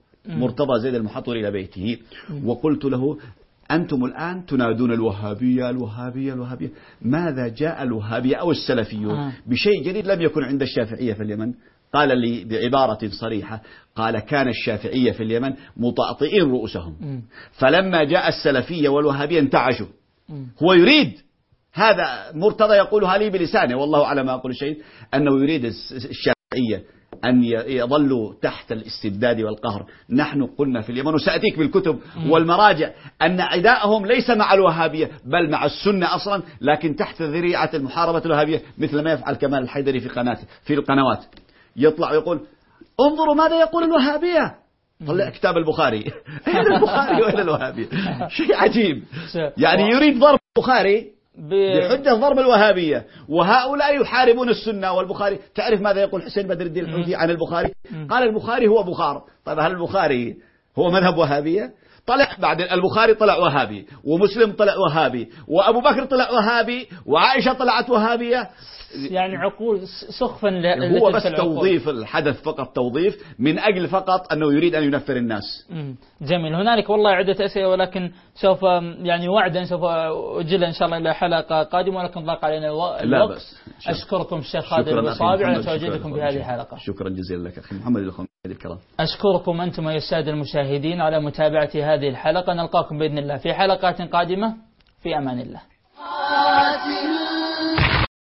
[SPEAKER 3] مرتضى زيد المحطور إلى بيته وقلت له أنتم الآن تنادون الوهابية الوهابية الوهابية، ماذا جاء الوهابية أو السلفيون بشيء جديد لم يكن عند الشافعية في اليمن؟ قال لي بعبارة صريحة، قال كان الشافعية في اليمن مطأطئين رؤوسهم، فلما جاء السلفية والوهابية انتعشوا. هو يريد، هذا مرتضى يقولها لي بلسانه والله على ما أقول شيء، أنه يريد الشافعية أن يظلوا تحت الاستبداد والقهر. نحن قلنا في اليمن وسأتيك بالكتب والمراجع أن عداءهم ليس مع الوهابية بل مع السنة أصلا، لكن تحت ذريعة المحاربة الوهابية، مثل ما يفعل كمال الحيدري في القنوات، يطلع ويقول انظروا ماذا يقول الوهابية، طلع كتاب البخاري أين البخاري وين الوهابية؟ شيء عجيب. يعني يريد ضرب البخاري بحجة ضرب الوهابية، وهؤلاء يحاربون السنة والبخاري. تعرف ماذا يقول حسين بدر الدين الحوثي عن البخاري؟ قال البخاري هو بخار. طيب هل البخاري هو مذهب وهابية؟ طلع بعد البخاري طلع وهابي، ومسلم طلع وهابي، وأبو بكر طلع وهابي، وعائشة طلعت وهابية.
[SPEAKER 2] يعني عقول سخفا
[SPEAKER 3] هو بس توظيف الحدث، فقط توظيف من أجل فقط أنه يريد أن ينفر الناس.
[SPEAKER 2] جميل. هنالك والله عدة أسئلة، ولكن سوف يعني وعدا سوف أجل إن شاء الله إلى حلقة قادمة، ولكن ضاق علينا الوقت. أشكركم الشيخ خالد الصابع على تواجدكم في هذه الحلقة.
[SPEAKER 3] شكرا جزيلا لك أخي محمد الكرام.
[SPEAKER 2] أشكركم أنتم يا السادة المشاهدين على متابعة هذه الحلقة. نلقاكم بإذن الله في حلقات قادمة، في أمان الله.